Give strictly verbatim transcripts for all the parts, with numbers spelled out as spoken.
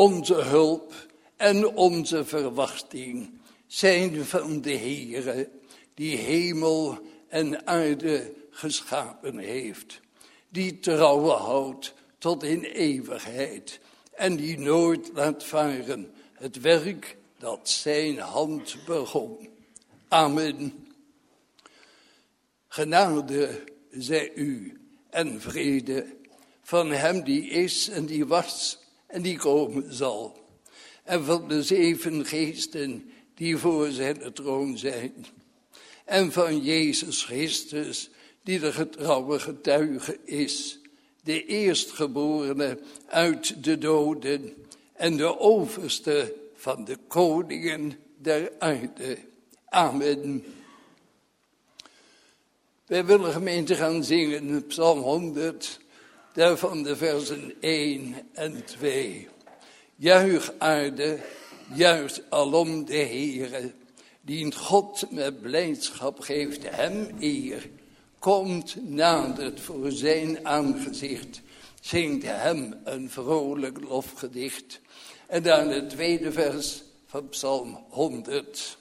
Onze hulp en onze verwachting zijn van de Heere, die hemel en aarde geschapen heeft. Die trouw houdt tot in eeuwigheid en die nooit laat varen het werk dat zijn hand begon. Amen. Genade zij u en vrede van hem die is en die was en die komen zal. En van de zeven geesten die voor zijn troon zijn. En van Jezus Christus die de getrouwe getuige is. De eerstgeborene uit de doden en de overste van de koningen der aarde. Amen. Wij willen gemeente gaan zingen, Psalm honderd, daarvan de versen één en twee. Juich aarde, juich alom de Heere, dient God met blijdschap geeft hem eer. Komt nadert voor zijn aangezicht, zingt hem een vrolijk lofgedicht. En dan het tweede vers van Psalm honderd.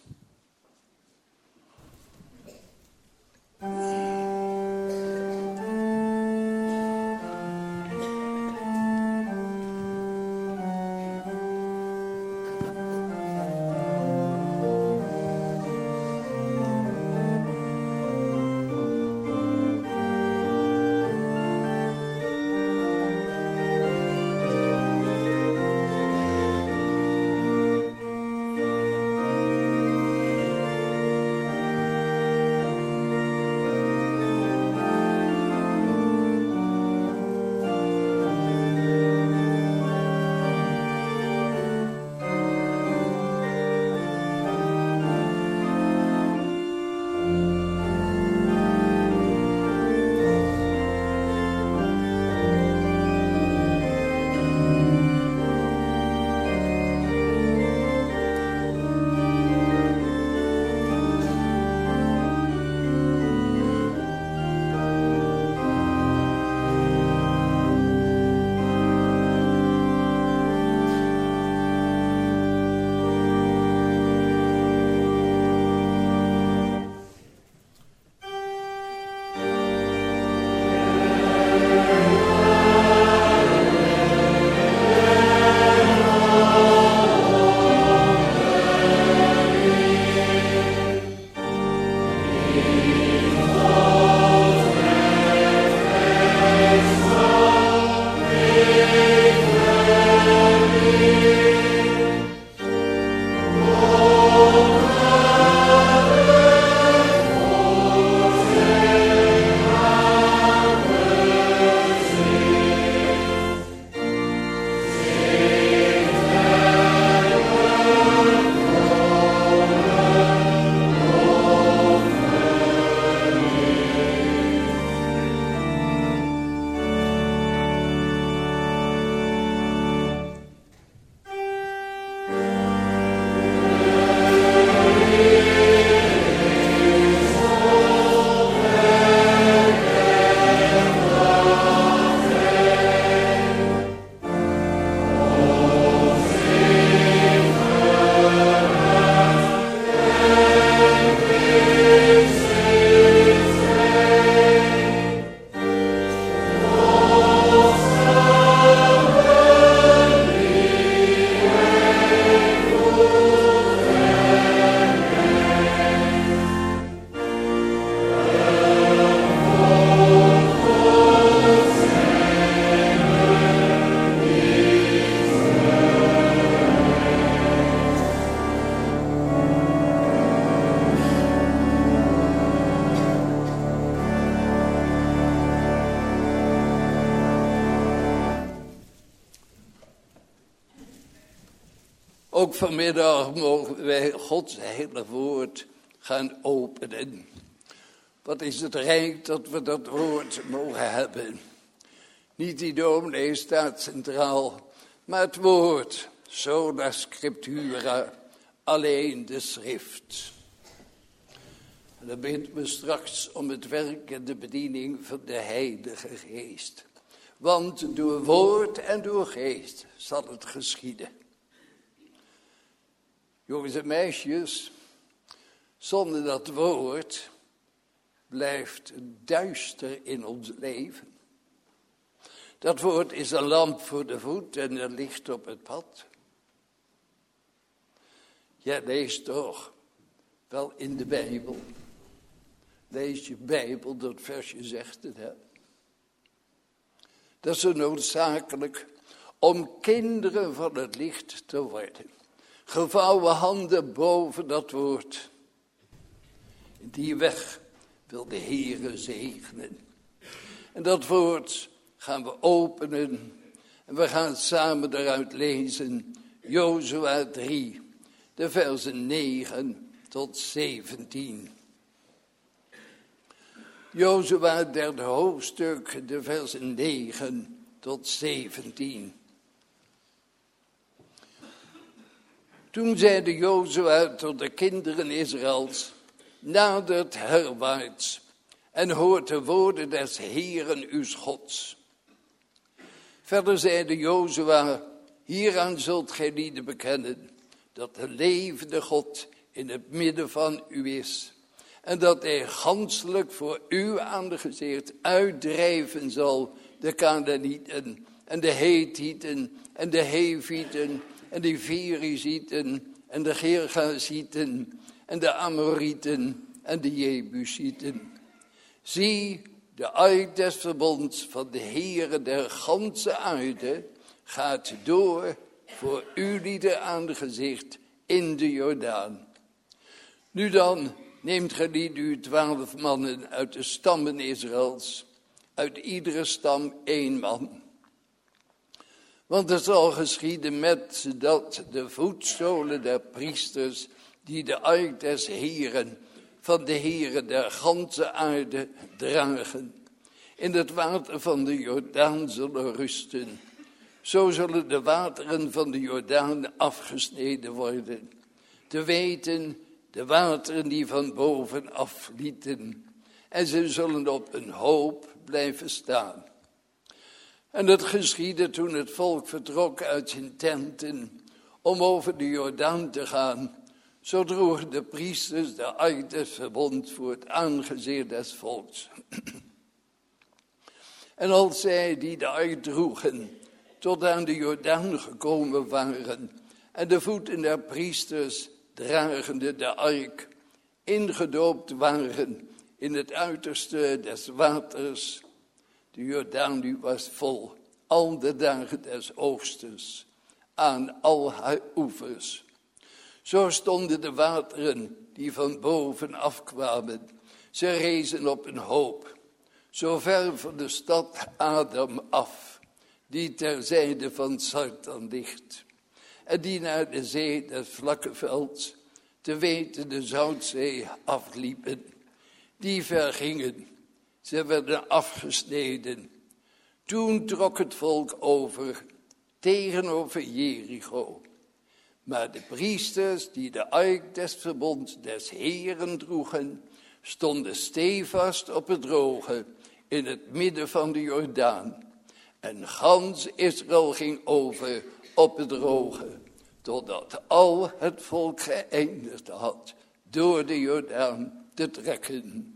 Ook vanmiddag mogen wij Gods heilige woord gaan openen. Wat is het rijk dat we dat woord mogen hebben. Niet die dominee staat centraal, maar het woord, sola scriptura, alleen de schrift. En dan bidden we straks om het werk en de bediening van de Heilige Geest. Want door woord en door geest zal het geschieden. Jongens en meisjes, zonder dat woord blijft duister in ons leven. Dat woord is een lamp voor de voet en een licht op het pad. Jij leest toch wel in de Bijbel. Lees je Bijbel, dat versje zegt het, hè. Dat is zo noodzakelijk om kinderen van het licht te worden. Gevouwen handen boven dat woord. Die weg wil de Heere zegenen. En dat woord gaan we openen. En we gaan samen eruit lezen. Jozua drie, de versen negen tot zeventien. Jozua derde hoofdstuk, de versen negen tot zeventien. Toen zeide Jozua tot de kinderen Israëls: nadert herwaarts en hoort de woorden des Heeren uw Gods. Verder zeide Jozua: hieraan zult gij lieden bekennen dat de levende God in het midden van u is. En dat hij ganselijk voor uw aangezicht uitdrijven zal de Kanaanieten en de Hethieten en de Hevieten en de Ferizieten en de Gergazieten en de Amorieten en de Jebusieten. Zie, de ark des verbonds van de Heere der ganse aarde gaat door voor uw aangezicht in de Jordaan. Nu dan, neemt gelied u twaalf mannen uit de stammen Israëls, uit iedere stam één man. Want het zal geschieden met dat de voetzolen der priesters, die de ark des Heeren, van de Heere der ganse aarde dragen, in het water van de Jordaan zullen rusten. Zo zullen de wateren van de Jordaan afgesneden worden. Te weten, de wateren die van boven aflieten. En ze zullen op een hoop blijven staan. En het geschiedde toen het volk vertrok uit zijn tenten om over de Jordaan te gaan. Zo droegen de priesters de ark des verbond voor het aangezicht des volks. En als zij die de ark droegen tot aan de Jordaan gekomen waren en de voeten der priesters dragende de ark ingedoopt waren in het uiterste des waters. De Jordaan nu was vol, al de dagen des oosters, aan al haar oevers. Zo stonden de wateren die van boven afkwamen, ze rezen op een hoop, zo ver van de stad Adam af, die ter zijde van Sartan ligt, en die naar de zee des vlakke velds, te weten de Zoutzee, afliepen. Die vergingen, ze werden afgesneden. Toen trok het volk over, tegenover Jericho. Maar de priesters die de ark des verbonds des Heeren droegen, stonden stevast op het droge in het midden van de Jordaan. En gans Israël ging over op het droge, totdat al het volk geëindigd had door de Jordaan te trekken.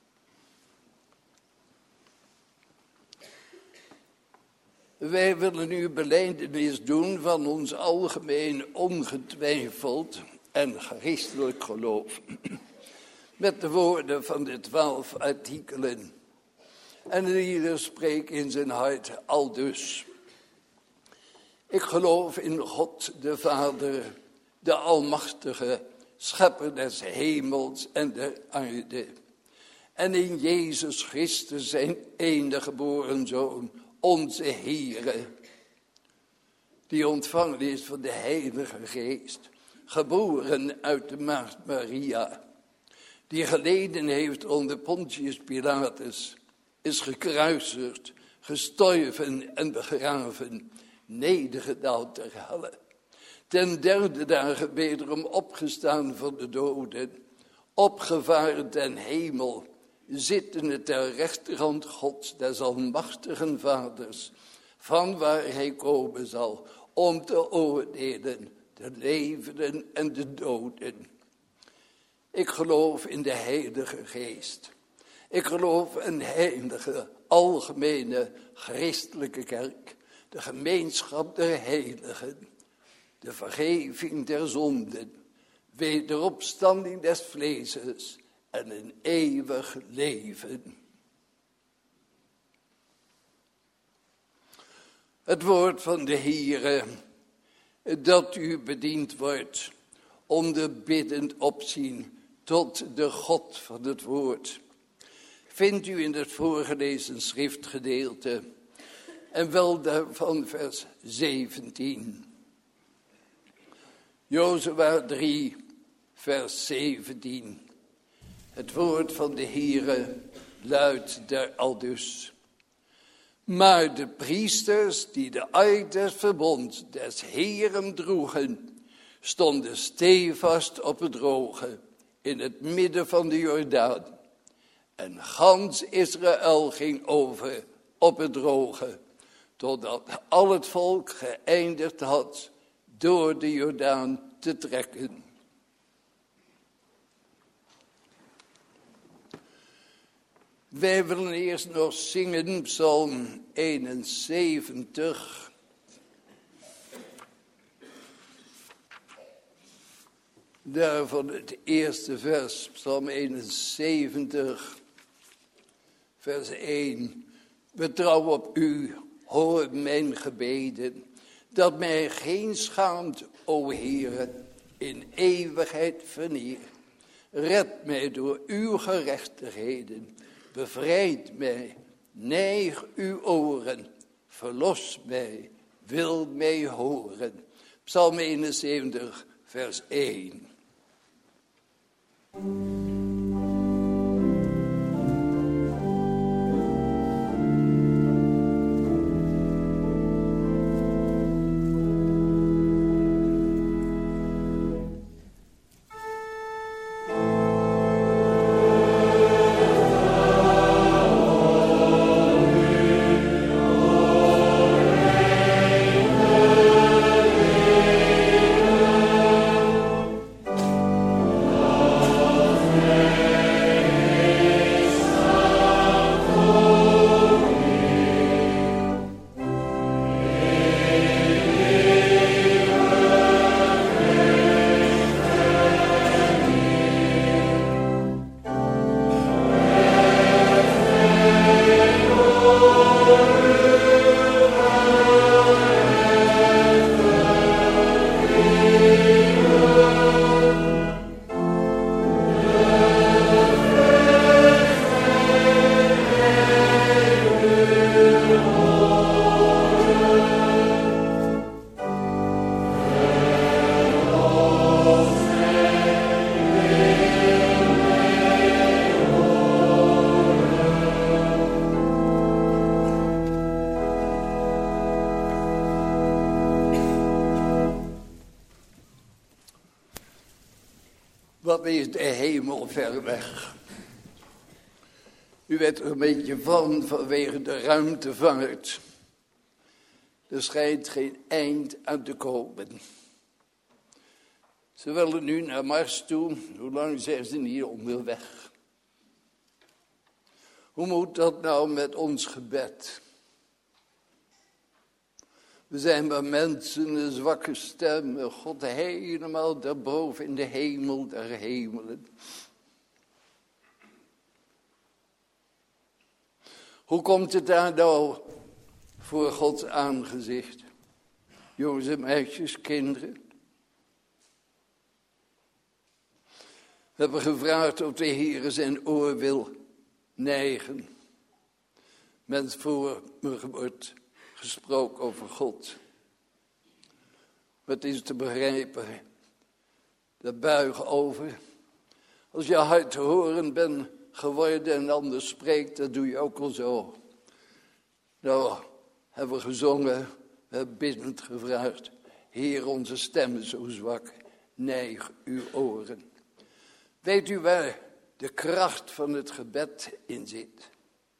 Wij willen nu belijdenis doen van ons algemeen ongetwijfeld en geestelijk geloof. Met de woorden van de twaalf artikelen. En ieder spreekt in zijn hart aldus. Ik geloof in God de Vader, de Almachtige, Schepper des hemels en der aarde. En in Jezus Christus, zijn enige geboren Zoon, onze Heere, die ontvangen is van de Heilige Geest, geboren uit de maagd Maria, die geleden heeft onder Pontius Pilatus, is gekruisigd, gestorven en begraven, nedergedaald ter helle. Ten derde dagen wederom opgestaan van de doden, opgevaren ten hemel zittende ter rechterhand Gods, des almachtigen Vaders, van waar hij komen zal, om te oordelen de levenden en de doden. Ik geloof in de Heilige Geest. Ik geloof in een heilige, algemene, christelijke kerk, de gemeenschap der heiligen, de vergeving der zonden, wederopstanding des vleeses en een eeuwig leven. Het woord van de Heere, dat u bediend wordt, onder biddend opzien tot de God van het woord, vindt u in het voorgelezen schriftgedeelte, en wel daarvan vers zeventien. Jozua drie, vers zeventien. Het woord van de Heere luidt daar aldus. Maar de priesters die de eid des verbond des Heeren droegen, stonden stevast op het droge in het midden van de Jordaan. En gans Israël ging over op het droge, totdat al het volk geëindigd had door de Jordaan te trekken. Wij willen eerst nog zingen Psalm eenenzeventig. Daarvan het eerste vers, Psalm eenenzeventig, vers één. Betrouw op u, hoor mijn gebeden, dat mij geen schaamt, o Heere, in eeuwigheid verneer. Red mij door uw gerechtigheden, bevrijd mij, neig uw oren, verlos mij, wil mij horen. Psalm eenenzeventig, vers één. Wat is de hemel ver weg? U weet er een beetje van vanwege de ruimtevaart. Er schijnt geen eind aan te komen. Ze willen nu naar Mars toe. Hoe lang zijn ze niet onderweg? Hoe moet dat nou met ons gebed? We zijn maar mensen, een zwakke stem, God helemaal daarboven in de hemel der hemelen. Hoe komt het daar nou voor Gods aangezicht? Jongens en meisjes, kinderen. We hebben gevraagd of de Heer zijn oor wil neigen. Mens voor me wordt gesproken over God. Wat is te begrijpen? Daar buigen over. Als je hard te horen bent geworden en anders spreekt, dat doe je ook al zo. Nou, hebben we gezongen, we hebben biddend gevraagd. Heer, onze stem is zo zwak, neig uw oren. Weet u waar de kracht van het gebed in zit.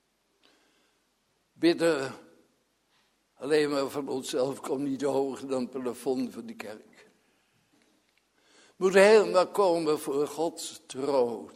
Bidden alleen maar van onszelf komt niet hoger dan het plafond van de kerk. Moet helemaal komen voor Gods troon.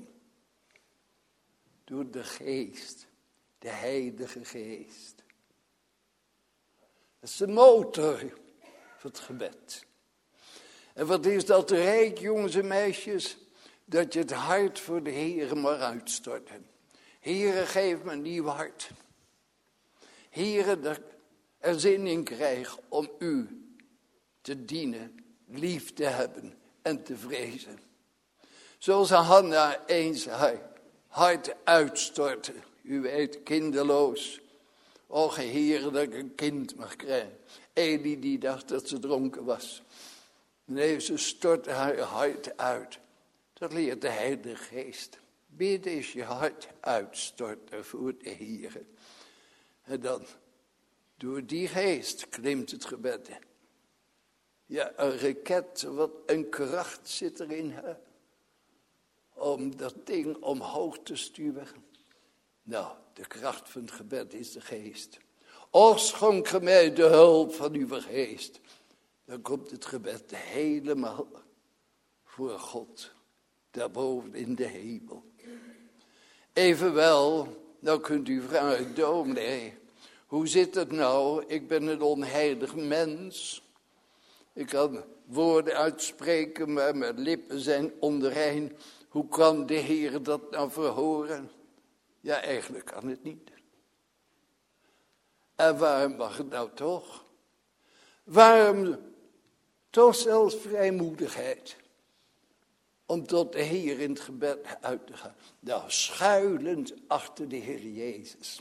Door de geest, de heilige geest. Dat is de motor van het gebed. En wat is dat rijk, jongens en meisjes, dat je het hart voor de Heere mag uitstorten. Heere, geef me een nieuw hart. Heere, dat ik er zin in krijg om u te dienen, lief te hebben en te vrezen. Zoals Hanna eens haar hart uitstortte. U weet, kinderloos. Och, Heere, dat ik een kind mag krijgen. Eli die dacht dat ze dronken was. Nee, ze stortte haar hart uit. Dat leert de Heilige Geest. Bidden is je hart uitstorten voor de Heere. En dan, door die geest klimt het gebed. Ja, een raket, wat een kracht zit erin. Hè? Om dat ding omhoog te stuwen. Nou, de kracht van het gebed is de geest. Och, schonk ge mij de hulp van uw geest. Dan komt het gebed helemaal voor God. Daarboven in de hemel. Evenwel, nou kunt u vragen, dominee, hoe zit het nou? Ik ben een onheilig mens. Ik kan woorden uitspreken, maar mijn lippen zijn onrein. Hoe kan de Heer dat nou verhoren? Ja, eigenlijk kan het niet. En waarom mag het nou toch? Waarom toch zelfs vrijmoedigheid? Om tot de Heer in het gebed uit te gaan. Nou, schuilend achter de Heer Jezus.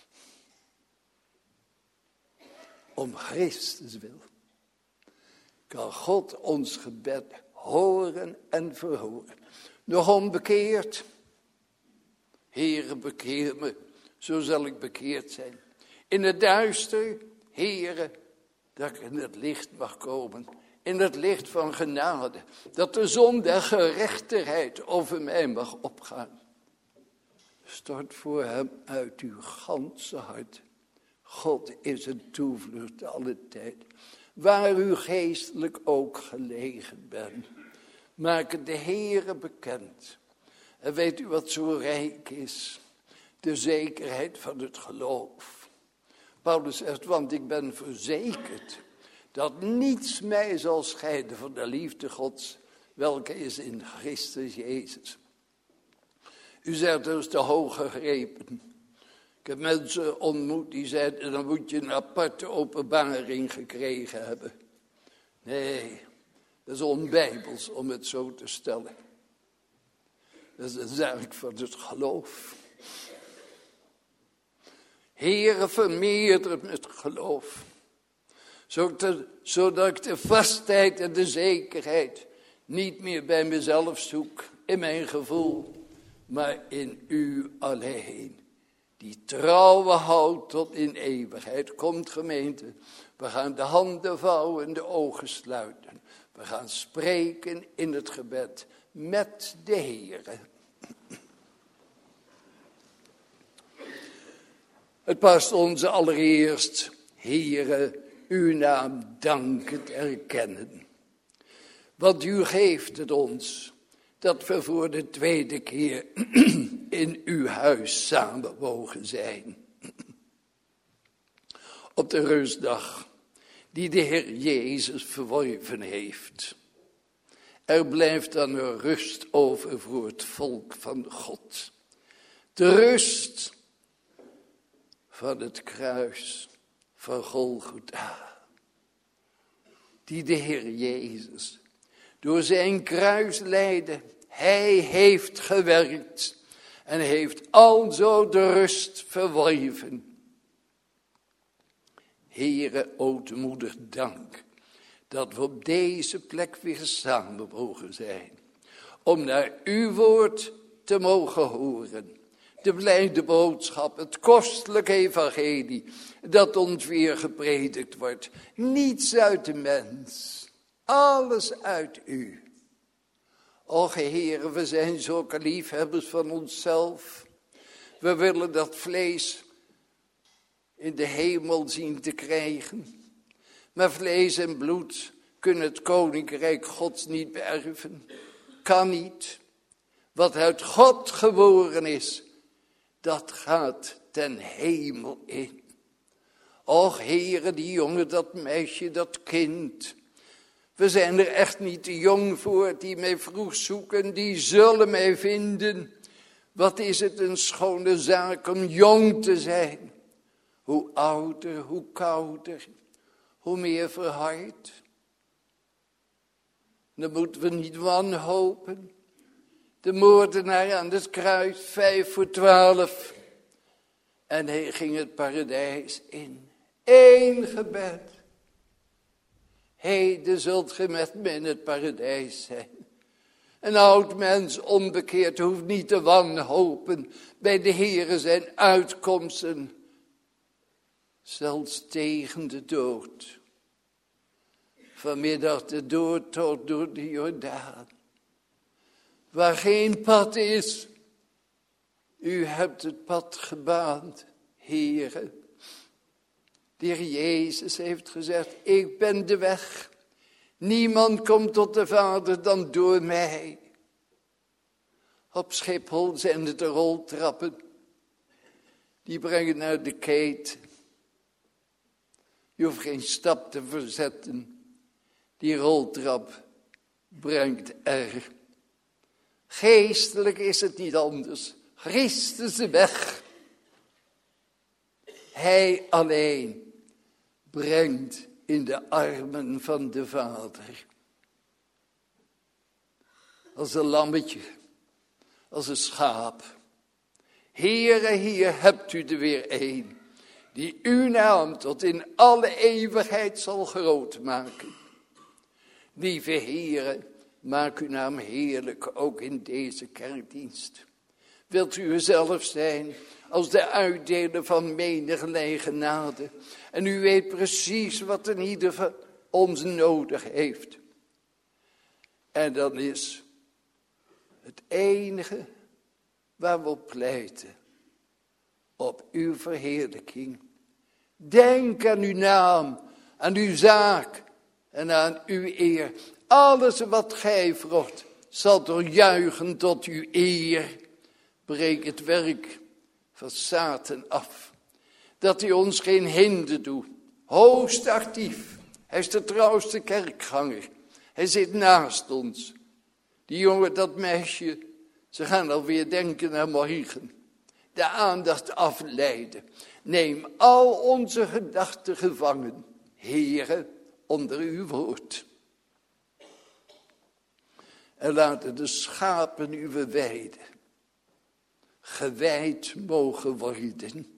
Om Christus wil. Kan God ons gebed horen en verhoren. Nog onbekeerd. Heere, bekeer me, zo zal ik bekeerd zijn. In het duister, Heere, dat ik in het licht mag komen. In het licht van genade. Dat de zon der gerechtigheid over mij mag opgaan. Stort voor hem uit uw ganse hart. God is een toevlucht alle tijd. Waar u geestelijk ook gelegen bent. Maak het de Heere bekend. En weet u wat zo rijk is? De zekerheid van het geloof. Paulus zegt, want ik ben verzekerd dat niets mij zal scheiden van de liefde Gods, welke is in Christus Jezus. U zegt, dat is te hoog gegrepen. Ik heb mensen ontmoet die zeiden, dan moet je een aparte openbaring gekregen hebben. Nee, dat is onbijbels om het zo te stellen. Dat is een zaak van het geloof. Heere, vermeerder het geloof. Zodat ik de vastheid en de zekerheid niet meer bij mezelf zoek, in mijn gevoel, maar in u alleen. Die trouwe houdt tot in eeuwigheid. Komt gemeente, we gaan de handen vouwen en de ogen sluiten. We gaan spreken in het gebed met de Heere. Het past ons allereerst, Heere, uw naam dankend erkennen. Want u geeft het ons, dat we voor de tweede keer in uw huis samen mogen zijn. Op de rustdag die de Heer Jezus verworven heeft. Er blijft dan een rust over voor het volk van God. De rust van het kruis van Golgotha. Die de Heer Jezus door zijn kruislijden, hij heeft gewerkt en heeft alzo de rust verworven. Heere, ootmoedig dank dat we op deze plek weer samen mogen zijn. Om naar uw woord te mogen horen. De blijde boodschap, het kostelijke evangelie, dat ons weer gepredikt wordt. Niets uit de mens, alles uit u. Och Heer, we zijn zulke liefhebbers van onszelf. We willen dat vlees in de hemel zien te krijgen. Maar vlees en bloed kunnen het koninkrijk Gods niet beërven. Kan niet. Wat uit God geboren is, dat gaat ten hemel in. Och Heere, die jongen, dat meisje, dat kind. We zijn er echt niet te jong voor, die mij vroeg zoeken, die zullen mij vinden. Wat is het een schone zaak om jong te zijn. Hoe ouder, hoe kouder, hoe meer verhard. Dan moeten we niet wanhopen. De moordenaar aan het kruis, vijf voor twaalf. En hij ging het paradijs in. Eén gebed. Heden zult ge met me in het paradijs zijn. Een oud mens onbekeerd hoeft niet te wanhopen. Bij de Heere zijn uitkomsten. Zelfs tegen de dood. Vanmiddag de doortocht door de Jordaan. Waar geen pad is. U hebt het pad gebaand, Heere. De Heer Jezus heeft gezegd, ik ben de weg. Niemand komt tot de Vader dan door mij. Op Schiphol zijn het de roltrappen. Die brengen naar de keet. Je hoeft geen stap te verzetten. Die roltrap brengt er. Geestelijk is het niet anders. Christus de weg. Hij alleen brengt in de armen van de Vader. Als een lammetje, als een schaap. Heere, hier hebt u er weer een, die uw naam tot in alle eeuwigheid zal groot maken. Lieve Heere, maak uw naam heerlijk ook in deze kerkdienst. Wilt u uzelf zijn als de uitdeler van menige genade. En u weet precies wat een ieder van ons nodig heeft. En dan is het enige waar we op pleiten. Op uw verheerlijking. Denk aan uw naam, aan uw zaak en aan uw eer. Alles wat gij vrocht zal doorjuichen tot uw eer. Breek het werk van Satan af. Dat hij ons geen hinder doet. Hoogst actief. Hij is de trouwste kerkganger. Hij zit naast ons. Die jongen, dat meisje. Ze gaan alweer denken aan morgen. De aandacht afleiden. Neem al onze gedachten gevangen. Heere, onder uw woord. En laten de schapen uw weide gewijd mogen worden.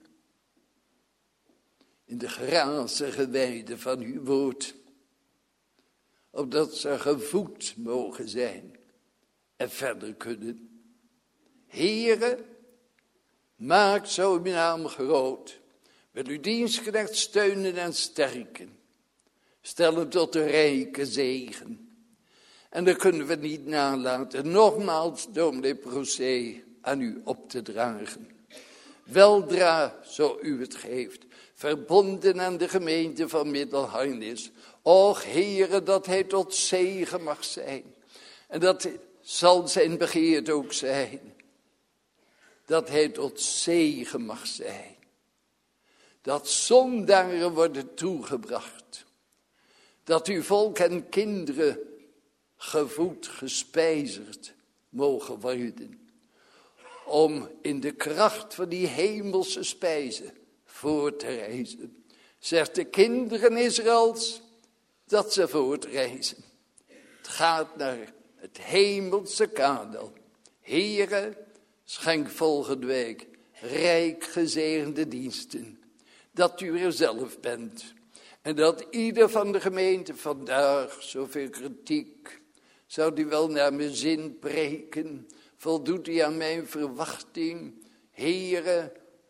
In de grazige weide van uw woord. Opdat ze gevoed mogen zijn. En verder kunnen. Heere, maak zo uw naam groot. Wil uw dienstknecht steunen en sterken. Stel hem tot een rijke zegen. En dan kunnen we niet nalaten. Nogmaals, dominee Procé, aan u op te dragen. Weldra, zo u het geeft, verbonden aan de gemeente van Middelharnis. Och, Heere, dat hij tot zegen mag zijn. En dat zal zijn begeerte ook zijn. Dat hij tot zegen mag zijn. Dat zondaren worden toegebracht. Dat uw volk en kinderen gevoed, gespijzerd mogen worden. Om in de kracht van die hemelse spijzen voor te reizen. Zegt de kinderen Israëls dat ze voortreizen. Het gaat naar het hemelse Kanaän. Heere, schenk volgende week rijk gezegende diensten. Dat u er zelf bent. En dat ieder van de gemeente vandaag, zoveel kritiek, zou u wel naar mijn zin preken. Voldoet u aan mijn verwachting? Heere,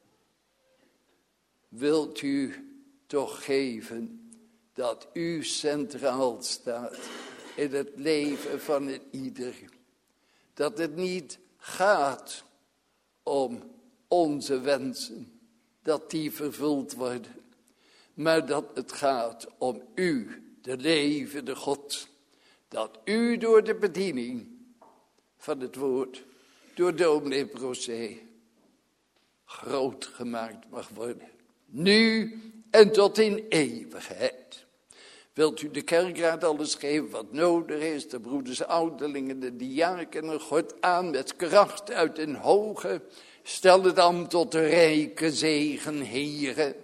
wilt u toch geven dat u centraal staat in het leven van een ieder. Dat het niet gaat om onze wensen, dat die vervuld worden. Maar dat het gaat om u, de levende God. Dat u door de bediening van het woord, door dominee Brosé, groot gemaakt mag worden. Nu en tot in eeuwigheid. Wilt u de kerkraad alles geven wat nodig is, de broeders, ouderlingen, de diakenen, God aan met kracht uit den hoge. Stel het dan tot de rijke zegen, Heere.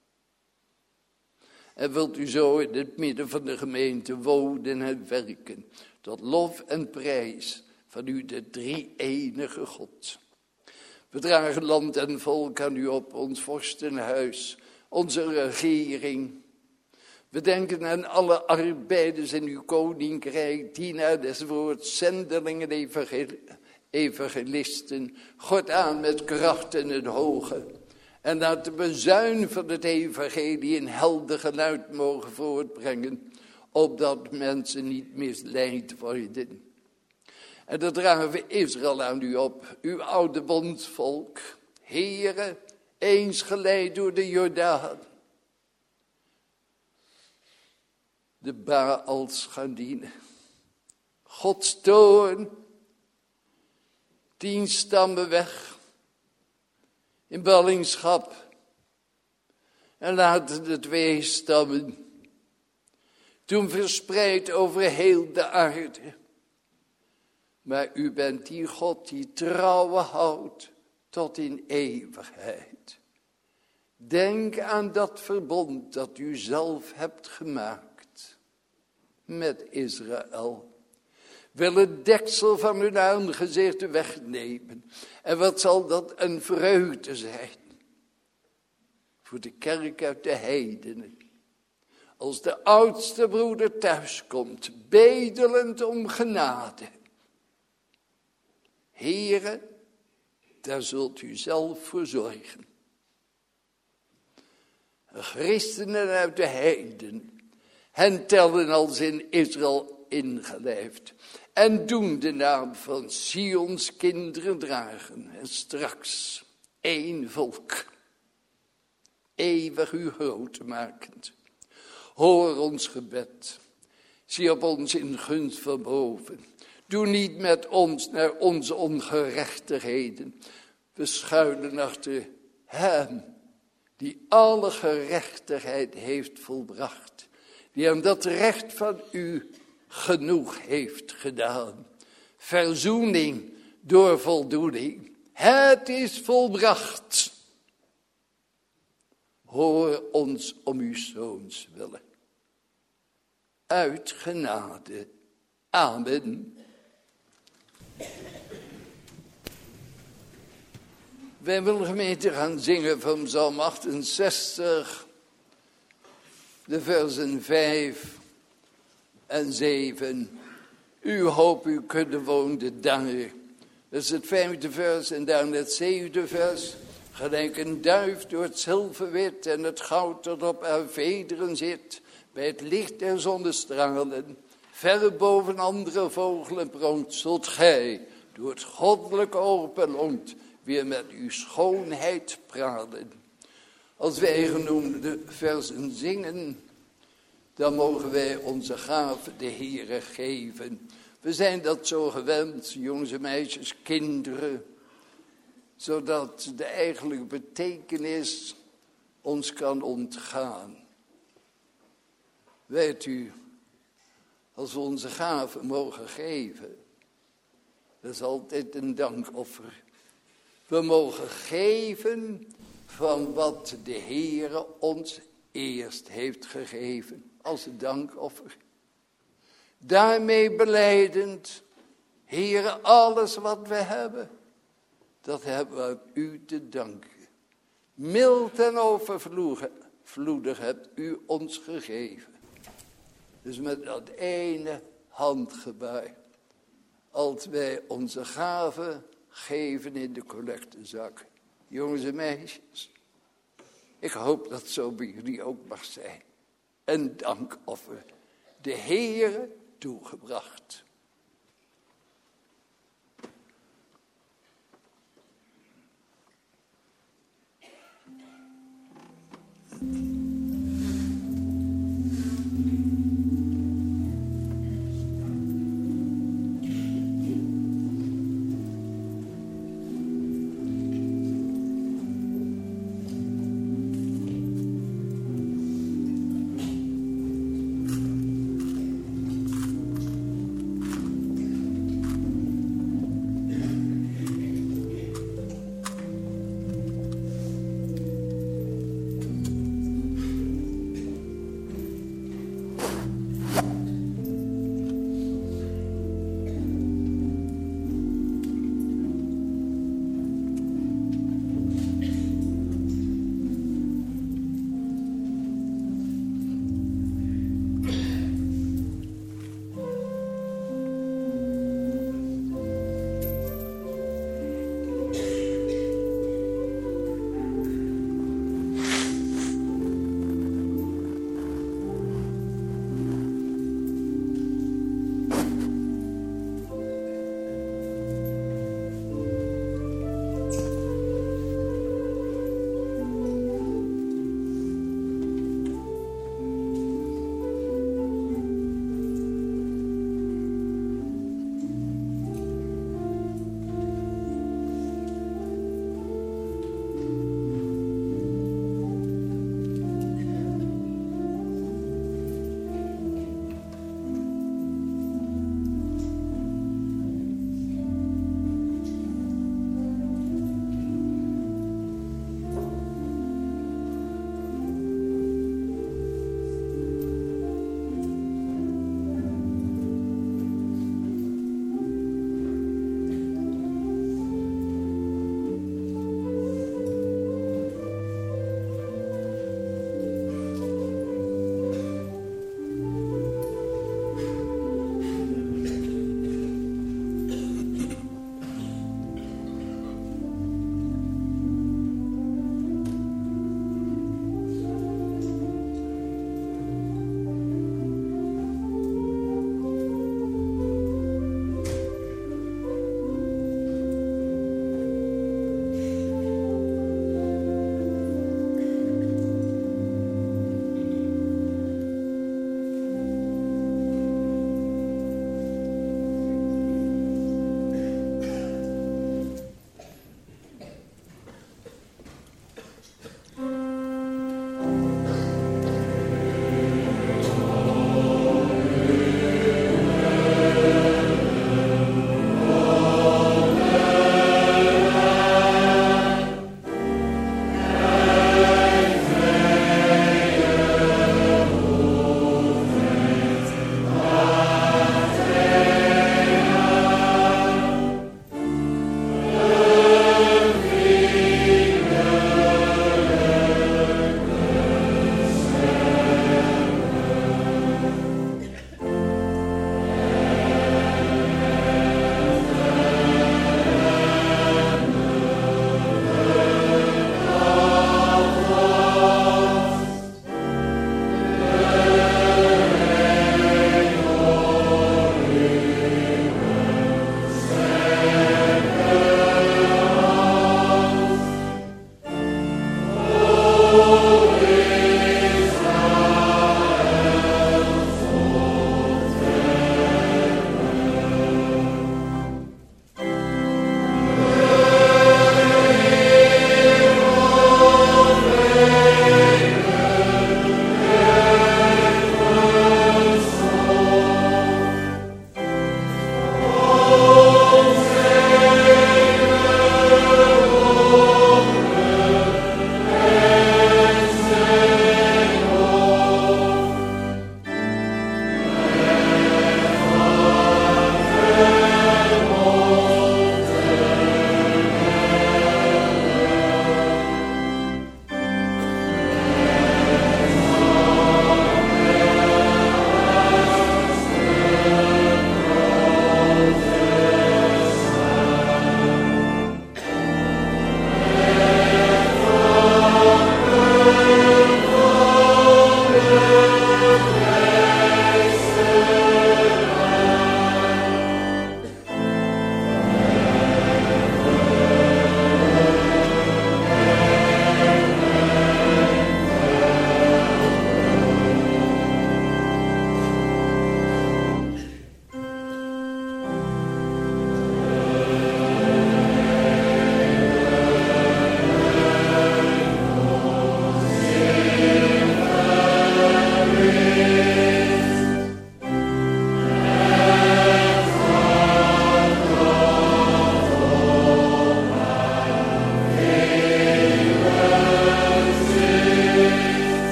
En wilt u zo in het midden van de gemeente wonen en werken, tot lof en prijs van u, de drie-enige God. We dragen land en volk aan u op, ons vorstenhuis, onze regering. We denken aan alle arbeiders in uw koninkrijk, dienaar des woords, zendelingen, evangel- evangelisten, God aan met kracht in het hoge. En laat de bezuin van het evangelie een helder geluid mogen voortbrengen, opdat mensen niet misleid worden. En dan dragen we Israël aan u op, uw oude bondsvolk. Heere, eens geleid door de Jordaan. De Baals gaan dienen. Gods toorn. Tien stammen weg. In ballingschap. En laten de twee stammen. Toen verspreid over heel de aarde. Maar u bent die God die trouwe houdt tot in eeuwigheid. Denk aan dat verbond dat u zelf hebt gemaakt met Israël. Wil het deksel van hun aangezicht wegnemen. En wat zal dat een vreugde zijn voor de kerk uit de heidenen. Als de oudste broeder thuiskomt, bedelend om genade. Heere, daar zult u zelf voor zorgen. Christenen uit de heiden, hen tellen als in Israël ingelijfd. En doen de naam van Sions kinderen dragen. En straks één volk, eeuwig u groot makend. Hoor ons gebed, zie op ons in gunst van boven. Doe niet met ons naar onze ongerechtigheden. We schuilen achter hem die alle gerechtigheid heeft volbracht. Die aan dat recht van u genoeg heeft gedaan. Verzoening door voldoening. Het is volbracht. Hoor ons om uw zoons willen. Uit genade. Amen. Wij willen gemeente gaan zingen van Psalm achtenzestig, de versen vijf en zeven. U hoop, u kunnen wonen daar. Dat is het vijfde vers en dan het zevende vers. Gelijk een duif door het zilverwit en het goud dat op haar vederen zit. Bij het licht der zonnestralen. Ver boven andere vogelen pronkt, zult gij door het goddelijke openlont weer met uw schoonheid pralen. Als wij genoemde versen zingen, dan mogen wij onze gave de Heere geven. We zijn dat zo gewend, jongens en meisjes, kinderen, zodat de eigenlijke betekenis ons kan ontgaan. Weet u, als we onze gaven mogen geven, dat is altijd een dankoffer. We mogen geven van wat de Heere ons eerst heeft gegeven, als een dankoffer. Daarmee belijdend, Heere, alles wat we hebben, dat hebben we aan u te danken. Mild en overvloedig hebt u ons gegeven. Dus met dat ene handgebaar, als wij onze gaven geven in de collectezak. Jongens en meisjes, ik hoop dat zo bij jullie ook mag zijn. Een dankoffer, de Heere toegebracht.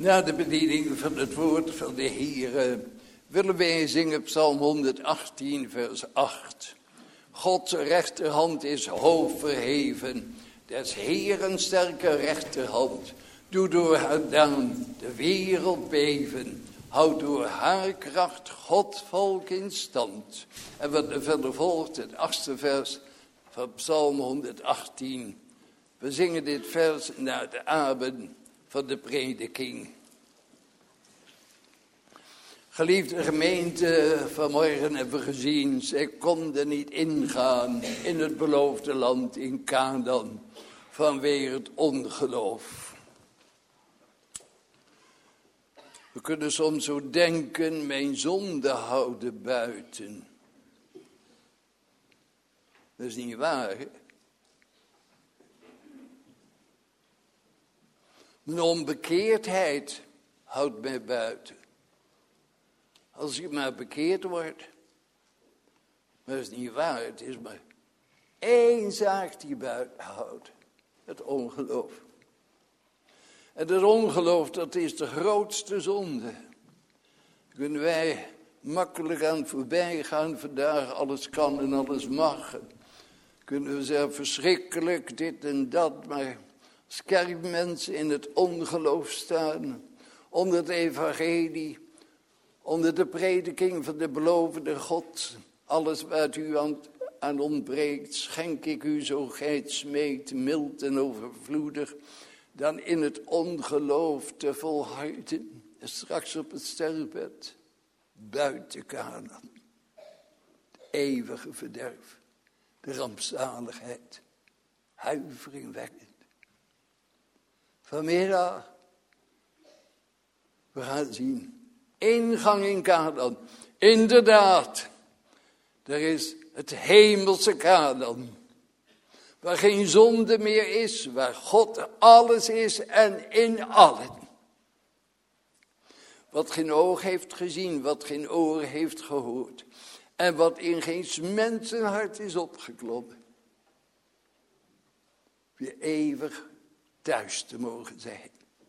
Na de bediening van het woord van de Heer willen wij zingen Psalm honderdachttien vers acht. Gods rechterhand is hoog verheven, des Heeren sterke rechterhand. Doe door haar daan de wereld beven, houd door haar kracht God volk in stand. En wat er verder volgt, het achtste vers van Psalm honderdachttien. We zingen dit vers na de amen van de prediking. Geliefde gemeente, vanmorgen hebben we gezien, zij konden niet ingaan in het beloofde land in Canaan vanwege het ongeloof. We kunnen soms zo denken, mijn zonde houden buiten. Dat is niet waar, hè? Mijn onbekeerdheid houdt mij buiten. Als je maar bekeerd wordt. Maar dat is niet waar. Het is maar één zaak die buiten houdt. Het ongeloof. En het ongeloof, dat is de grootste zonde. Daar kunnen wij makkelijk aan voorbij gaan. Vandaag alles kan en alles mag. Kunnen we zeggen verschrikkelijk dit en dat. Maar als kerkmensen in het ongeloof staan. Onder het evangelie. Onder de prediking van de belovende God, alles wat u aan, aan ontbreekt, schenk ik u zo gij smeekt, mild en overvloedig, dan in het ongeloof te volharden, en straks op het sterfbed, buiten Canaan. Het eeuwige verderf, de rampzaligheid, huiveringwekkend. Vanmiddag, we gaan zien. Ingang in Canaan. Inderdaad. Er is het hemelse Canaan. Waar geen zonde meer is. Waar God alles is en in allen. Wat geen oog heeft gezien. Wat geen oor heeft gehoord. En wat in geen mensenhart is opgeklommen. Weer eeuwig thuis te mogen zijn.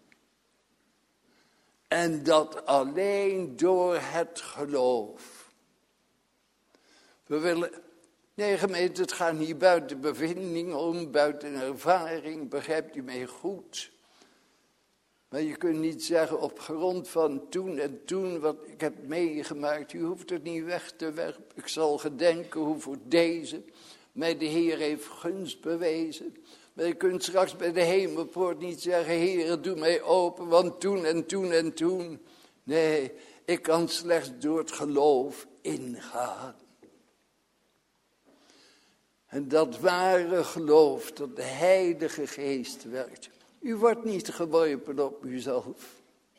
En dat alleen door het geloof. We willen, nee gemeente, het gaat niet buiten bevinding om, buiten ervaring, begrijpt u mij goed. Maar je kunt niet zeggen op grond van toen en toen wat ik heb meegemaakt. U hoeft het niet weg te werpen. Ik zal gedenken hoe voor deze mij de Heer heeft gunst bewezen. Maar je kunt straks bij de hemelpoort niet zeggen, Heere, doe mij open, want toen en toen en toen. Nee, ik kan slechts door het geloof ingaan. En dat ware geloof, dat de Heilige Geest werkt. U wordt niet geworpen op uzelf.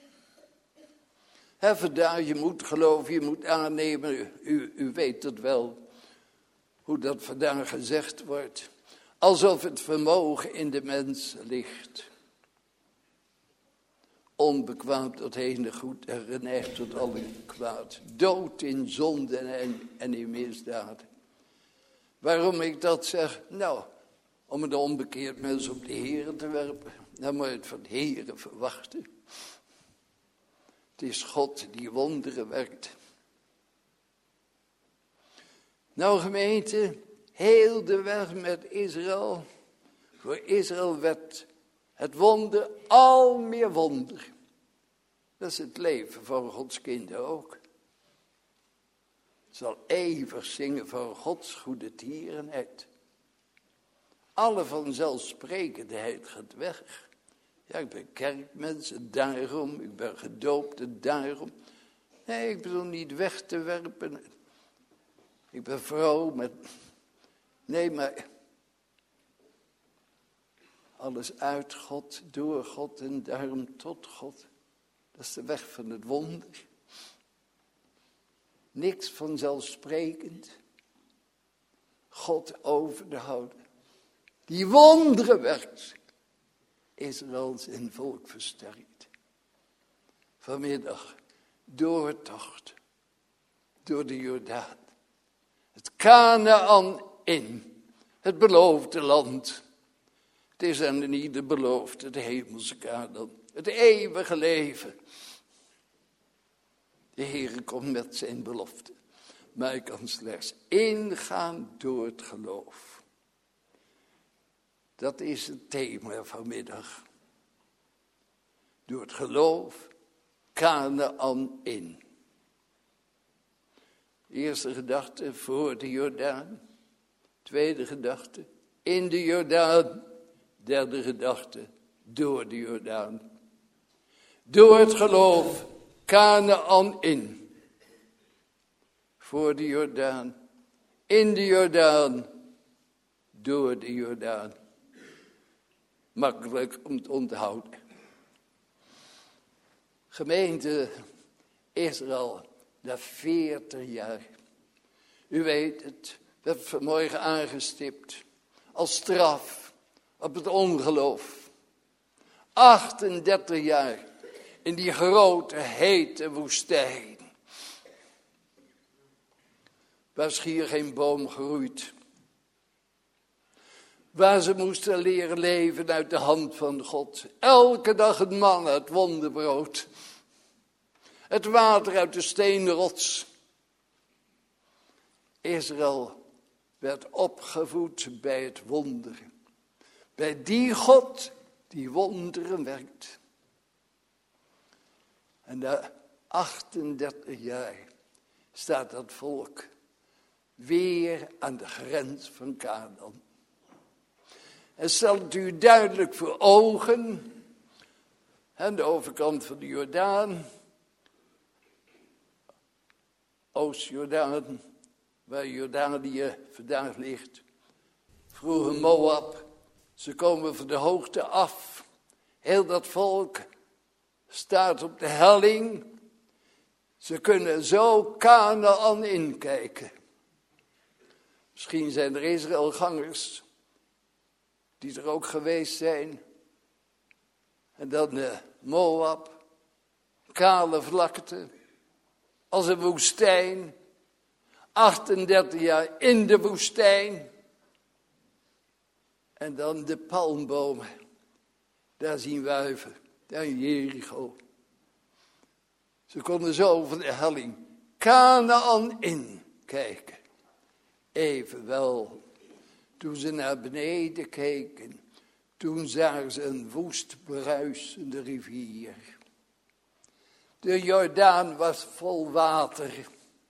He, vandaar, je moet geloven, je moet aannemen, u, u weet het wel, hoe dat vandaag gezegd wordt. Alsof het vermogen in de mens ligt. Onbekwaam tot enig goed en geneigd tot alle kwaad. Dood in zonde en, en in misdaad. Waarom ik dat zeg? Nou, om een onbekeerd mens op de Heere te werpen. Dan moet je het van de Heere verwachten. Het is God die wonderen werkt. Nou gemeente, heel de weg met Israël. Voor Israël werd het wonder al meer wonder. Dat is het leven van Gods kinderen ook. Het zal eeuwig zingen van Gods goede tierenheid. Alle vanzelfsprekendheid gaat weg. Ja, ik ben kerkmens en daarom, ik ben gedoopt en daarom. Nee, ik bedoel niet weg te werpen. Ik ben vrouw met... Nee, maar... Alles uit God, door God en daarom tot God. Dat is de weg van het wonder. Niks vanzelfsprekend. God over de houden. Die wonderen werkt. Israël zijn volk versterkt. Vanmiddag doortocht. Door de Jordaan. Het Kanaan in. Het beloofde land. Het is aan ieder beloofd, het hemelse Canaan, het eeuwige leven. De Heere komt met zijn belofte. Maar ik kan slechts ingaan door het geloof. Dat is het thema vanmiddag. Door het geloof Kanaan in. Eerste gedachte voor de Jordaan. Tweede gedachte in de Jordaan. Derde gedachte door de Jordaan. Door het geloof Kanaan in. Voor de Jordaan. In de Jordaan. Door de Jordaan. Makkelijk om te onthouden. Gemeente Israël, na veertig jaar. U weet het, we hebben vanmorgen aangestipt. Als straf op het ongeloof. achtendertig jaar in die grote hete woestijn. Waar schier geen boom groeit. Waar ze moesten leren leven uit de hand van God. Elke dag het manna, het wonderbrood. Het water uit de steenrots. Israël werd opgevoed bij het wonder. Bij die God die wonderen werkt. En na achtendertig jaar staat dat volk weer aan de grens van Kanaan. En stel het u duidelijk voor ogen. Aan de overkant van de Jordaan. Oost-Jordaan, waar Jordanië vandaag ligt. Vroeger Moab. Ze komen van de hoogte af. Heel dat volk staat op de helling. Ze kunnen zo Kanaan inkijken. Misschien zijn er Israëlgangers die er ook geweest zijn. En dan uh, Moab, kale vlakte, als een woestijn. achtendertig jaar in de woestijn. En dan de palmbomen. Daar zien wuiven, daar in Jericho. Ze konden zo van de helling Kanaan inkijken. Evenwel, toen ze naar beneden keken, toen zagen ze een woest bruisende rivier. De Jordaan was vol water.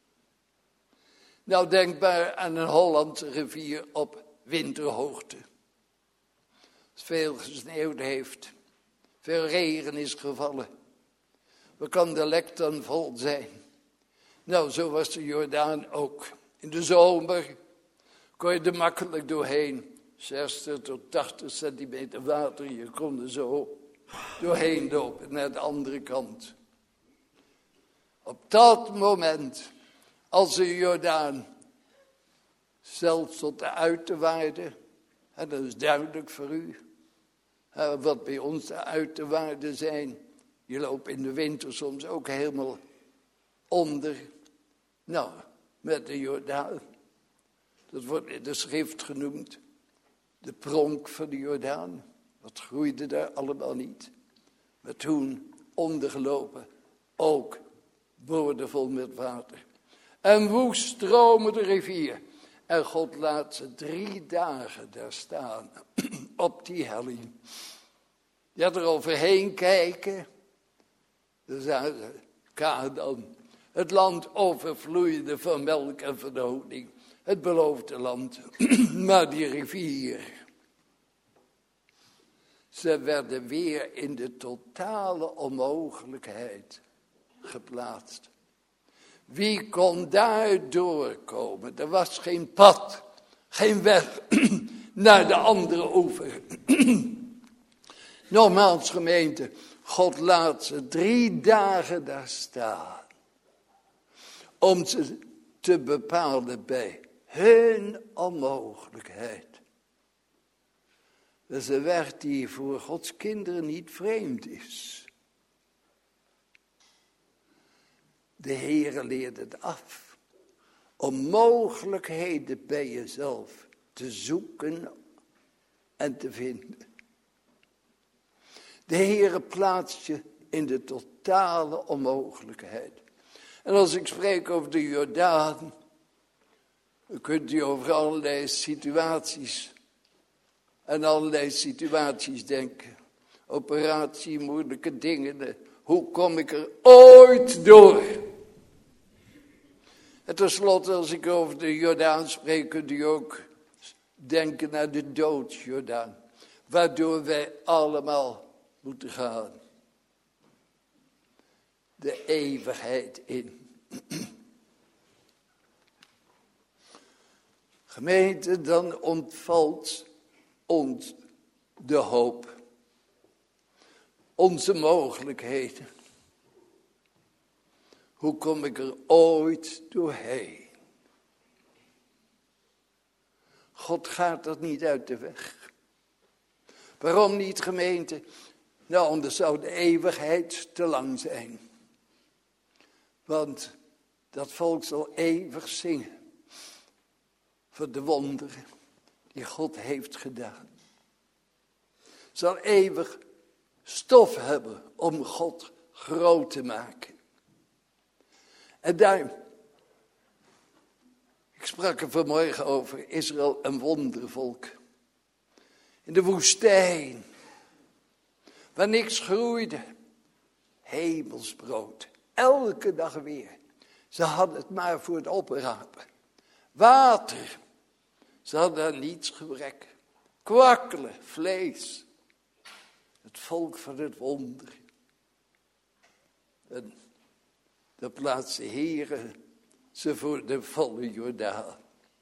Nou, denk maar aan een Hollandse rivier op winterhoogte. Als veel gesneeuwd heeft, veel regen is gevallen. Wat kan de lek dan vol zijn? Nou, zo was de Jordaan ook. In de zomer kon je er makkelijk doorheen. zestig tot tachtig centimeter water. Je kon er zo doorheen lopen naar de andere kant. Op dat moment, als de Jordaan zelfs tot de uiterwaarden, en dat is duidelijk voor u, wat bij ons de uiterwaarden zijn. Je loopt in de winter soms ook helemaal onder. Nou, met de Jordaan. Dat wordt in de schrift genoemd. De pronk van de Jordaan. Wat groeide daar allemaal niet. Maar toen ondergelopen. Ook boordevol met water. En woest stromen de rivier. En God laat ze drie dagen daar staan. Op die helling. Ja, er overheen kijken. Dan zagen ze Kanaan. Het land overvloeide van melk en van honing. Het beloofde land. Maar die rivier. Ze werden weer in de totale onmogelijkheid geplaatst. Wie kon daar doorkomen? Er was geen pad. Geen weg naar de andere oever. Nogmaals gemeente. God laat ze drie dagen daar staan. Om ze te bepalen bij hun onmogelijkheid. Dat is een weg die voor Gods kinderen niet vreemd is. De Heere leert het af. Om mogelijkheden bij jezelf te zoeken en te vinden. De Heere plaatst je in de totale onmogelijkheid. En als ik spreek over de Jordaan, dan kunt u over allerlei situaties en allerlei situaties denken. Operatie, moeilijke dingen. Hoe kom ik er ooit door? En tenslotte, als ik over de Jordaan spreek, kunt u ook denken naar de doodsjordaan. Waardoor wij allemaal moeten gaan. De eeuwigheid in. Gemeente, dan ontvalt ons de hoop. Onze mogelijkheden. Hoe kom ik er ooit doorheen? God gaat dat niet uit de weg. Waarom niet, gemeente? Nou, anders zou de eeuwigheid te lang zijn. Want dat volk zal eeuwig zingen voor de wonderen die God heeft gedaan. Zal eeuwig stof hebben om God groot te maken. En daar, ik sprak er vanmorgen over, Israël een wondervolk. In de woestijn, waar niks groeide, hemelsbrood. Elke dag weer. Ze hadden het maar voor het oprapen. Water. Ze hadden aan niets gebrek. Kwakkelen, vlees. Het volk van het wonder. En dan plaatst de Heere ze voor de volle Jordaan.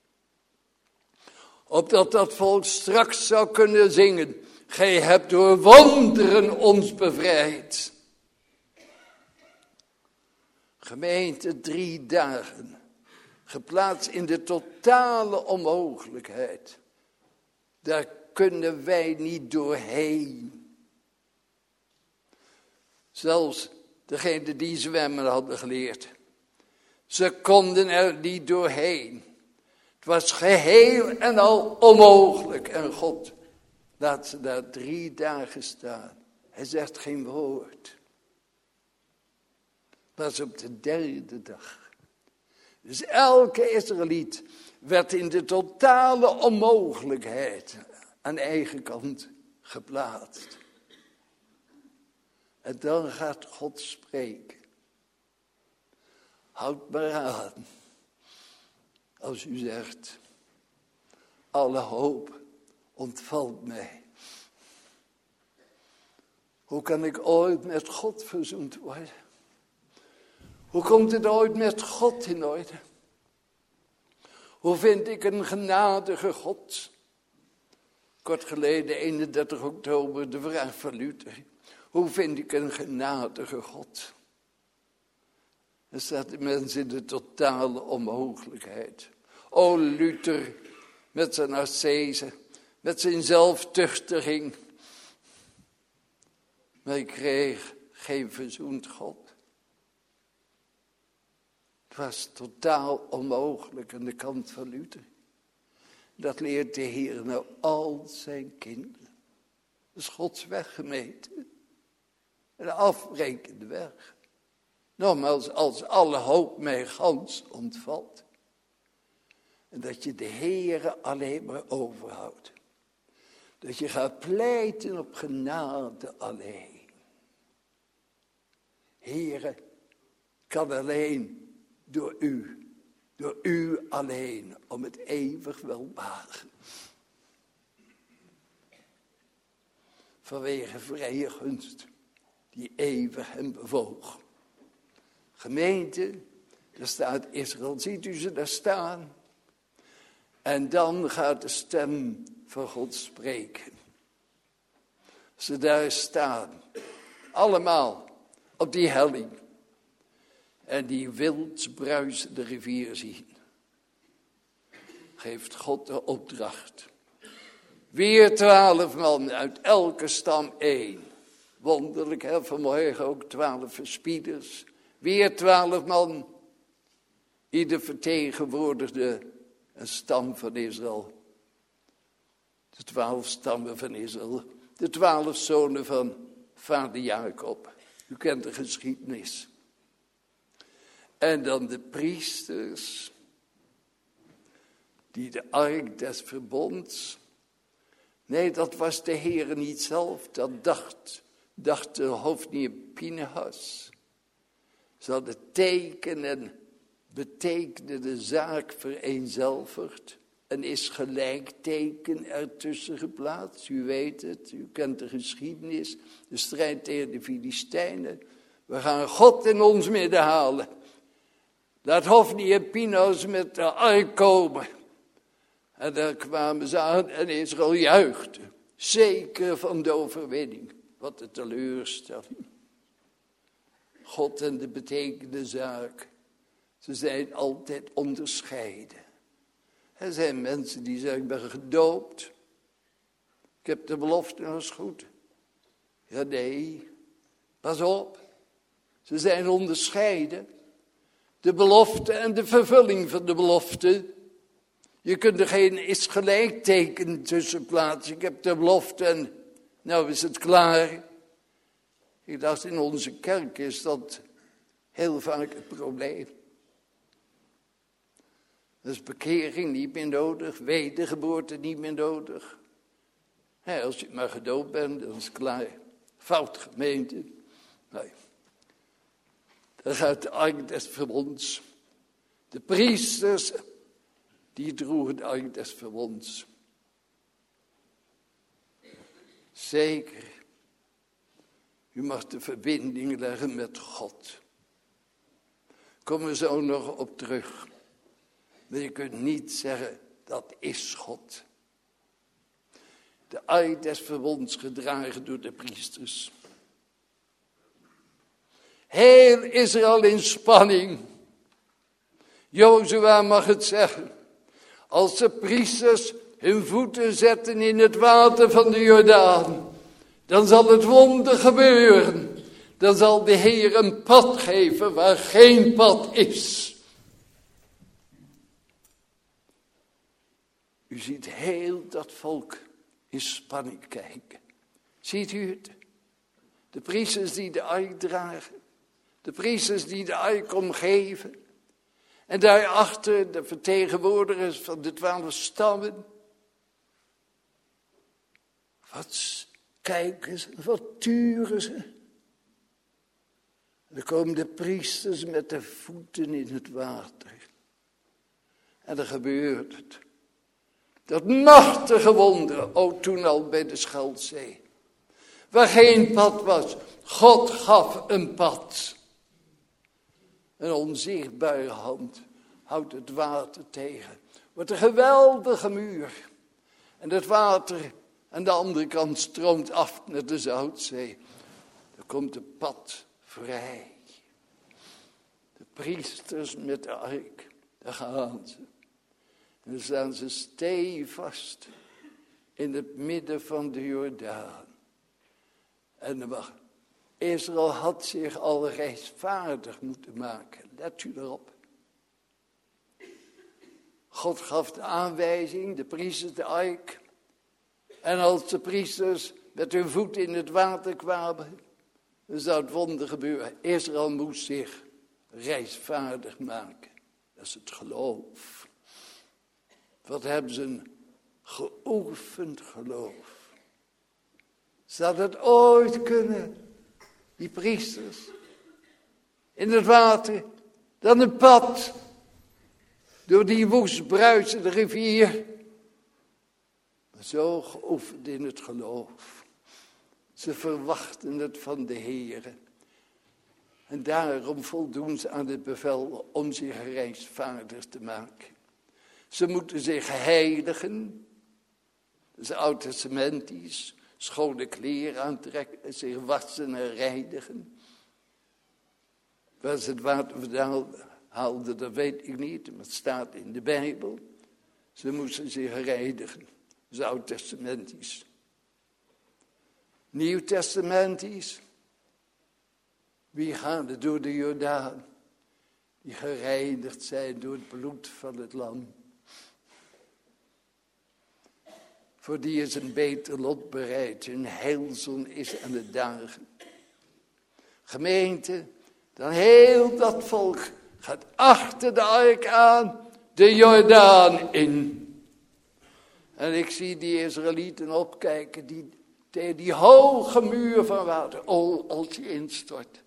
Opdat dat volk straks zou kunnen zingen. Gij hebt door wonderen ons bevrijd. Gemeente, drie dagen. Geplaatst in de totale onmogelijkheid. Daar kunnen wij niet doorheen. Zelfs degenen die zwemmen hadden geleerd. Ze konden er niet doorheen. Het was geheel en al onmogelijk. En God laat ze daar drie dagen staan. Hij zegt geen woord. Pas op de derde dag. Dus elke Israëliet werd in de totale onmogelijkheid aan eigen kant geplaatst. En dan gaat God spreken. Houd maar aan. Als u zegt, alle hoop ontvalt mij. Hoe kan ik ooit met God verzoend worden? Hoe komt het ooit met God in orde? Hoe vind ik een genadige God? Kort geleden, eenendertig oktober, de vraag van Luther. Hoe vind ik een genadige God? Dan staat de mens in de totale onmogelijkheid. O Luther, met zijn ascese, met zijn zelftuchtiging. Maar ik kreeg geen verzoend God. Het was totaal onmogelijk aan de kant van Luther. Dat leert de Heer nou al zijn kinderen. Dat is Gods weg, gemeente. Een afbrekende weg. Nogmaals, als alle hoop mij gans ontvalt. En dat je de Heere alleen maar overhoudt. Dat je gaat pleiten op genade alleen. Heere, kan alleen door u. Door u alleen. Om het eeuwig welbehagen. Vanwege vrije gunst. Die eeuwig hem bewoog. Gemeente, daar staat Israël. Ziet u ze daar staan? En dan gaat de stem van God spreken. Ze daar staan. Allemaal op die helling. En die wild bruisende rivier zien. Geeft God de opdracht. Weer twaalf man uit elke stam één. Wonderlijk, hè? Vanmorgen ook twaalf verspieders. Weer twaalf man. Ieder vertegenwoordigde een stam van Israël. De twaalf stammen van Israël. De twaalf zonen van vader Jacob. U kent de geschiedenis. En dan de priesters, die de ark des verbonds. Nee, dat was de Heere niet zelf, dat dacht, dacht de hoofdnier Pinehas. Ze hadden teken en betekende de zaak vereenzelvigd. En is gelijkteken ertussen geplaatst. U weet het, u kent de geschiedenis. De strijd tegen de Filistijnen. We gaan God in ons midden halen. Laat Hofni en Pinehas met de ark komen. En daar kwamen ze aan en Israël juichte. Zeker van de overwinning. Wat een teleurstelling. God en de betekende zaak. Ze zijn altijd onderscheiden. Er zijn mensen die zeggen, ik ben gedoopt. Ik heb de belofte nog eens goed. Ja, nee. Pas op. Ze zijn onderscheiden. De belofte en de vervulling van de belofte. Je kunt er geen is gelijkteken tussen plaatsen. Ik heb de belofte en nou is het klaar. Ik dacht, in onze kerk is dat heel vaak het probleem. Dus bekering niet meer nodig, wedergeboorte niet meer nodig. He, als je maar gedoopt bent, dan is het klaar. Fout gemeente. Nee. Dan gaat de ark des verbonds. De priesters, die droegen de ark des verbonds. Zeker. U mag de verbinding leggen met God. Kom er zo nog op terug. Maar je kunt niet zeggen, dat is God. De ark des verbonds gedragen door de priesters. Heel Israël in spanning. Jozua mag het zeggen. Als de priesters hun voeten zetten in het water van de Jordaan, dan zal het wonder gebeuren. Dan zal de Heer een pad geven waar geen pad is. U ziet heel dat volk in spanning kijken. Ziet u het? De priesters die de ark dragen. De priesters die de ark omgeven. En daarachter de vertegenwoordigers van de twaalf stammen. Wat kijken ze, wat turen ze. En dan komen de priesters met de voeten in het water. En dan gebeurt het. Dat machtige wonder, ook toen al bij de Scheldzee. Waar geen pad was, God gaf een pad. Een onzichtbare hand houdt het water tegen. Wordt een geweldige muur. En het water aan de andere kant stroomt af naar de Zoutzee. Dan komt het pad vrij. De priesters met de ark, daar gaan ze. En dan staan ze stevast in het midden van de Jordaan. En dan mag, Israël had zich al rechtvaardig moeten maken. Let u erop. God gaf de aanwijzing, de priesters de ark. En als de priesters met hun voet in het water kwamen, dan zou het wonder gebeuren. Israël moest zich rechtvaardig maken. Dat is het geloof. Wat hebben ze een geoefend geloof. Zou dat ooit kunnen? Die priesters. In het water. Dan een pad. Door die woest bruisende rivier. Zo geoefend in het geloof. Ze verwachten het van de Heere. En daarom voldoen ze aan het bevel om zich rechtvaardig te maken. Ze moeten zich heiligen. Dat is oud-testamentisch. Schone kleren aantrekken. Zich wassen en reinigen. Waar ze het water vandaan haalden, dat weet ik niet. Maar het staat in de Bijbel. Ze moesten zich reinigen. Dat is oud-testamentisch. Nieuw-testamentisch. Wie gaan er door de Jordaan? Die gereinigd zijn door het bloed van het lam. Voor die is een beter lot bereid. Hun heilzon is aan het dagen. Gemeente, dan heel dat volk gaat achter de ark aan, de Jordaan in. En ik zie die Israëlieten opkijken, die, tegen die hoge muur van water. Oh, als die instort.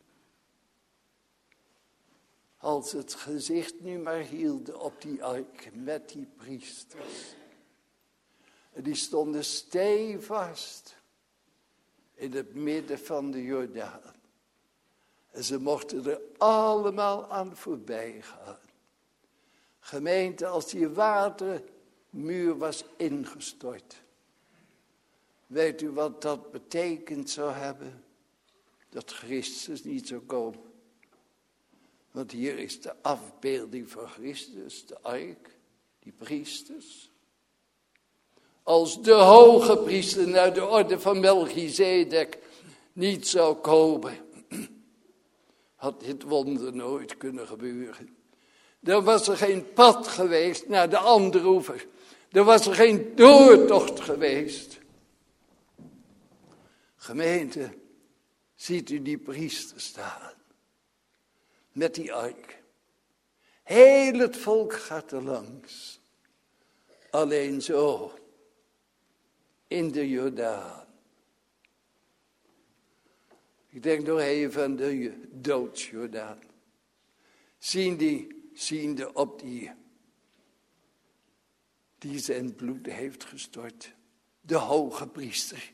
Als het gezicht nu maar hielden op die ark met die priesters. En die stonden stevast in het midden van de Jordaan. En ze mochten er allemaal aan voorbij gaan. Gemeente, als die watermuur was ingestort. Weet u wat dat betekend zou hebben? Dat Christus niet zou komen. Want hier is de afbeelding van Christus, de ark, die priesters. Als de hoge priester naar de orde van Melchizedek niet zou komen, had dit wonder nooit kunnen gebeuren. Er was er geen pad geweest naar de andere oever. Er was er geen doortocht geweest. Gemeente, ziet u die priester staan. Met die ark. Heel het volk gaat er langs. Alleen zo. In de Jordaan. Ik denk nog even aan de doodsjordaan. Zien die, ziende op die, die zijn bloed heeft gestort. De hoge priester.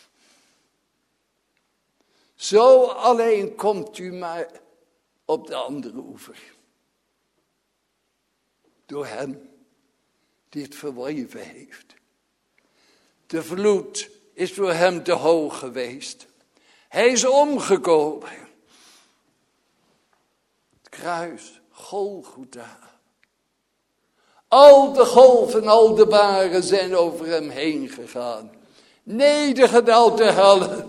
Zo alleen komt u maar op de andere oever. Door hem die het verworven heeft. De vloed is voor hem te hoog geweest. Hij is omgekomen. Het kruis, Golgotha. Al de golven, al de baren zijn over hem heen gegaan. Nedergedaald te helle.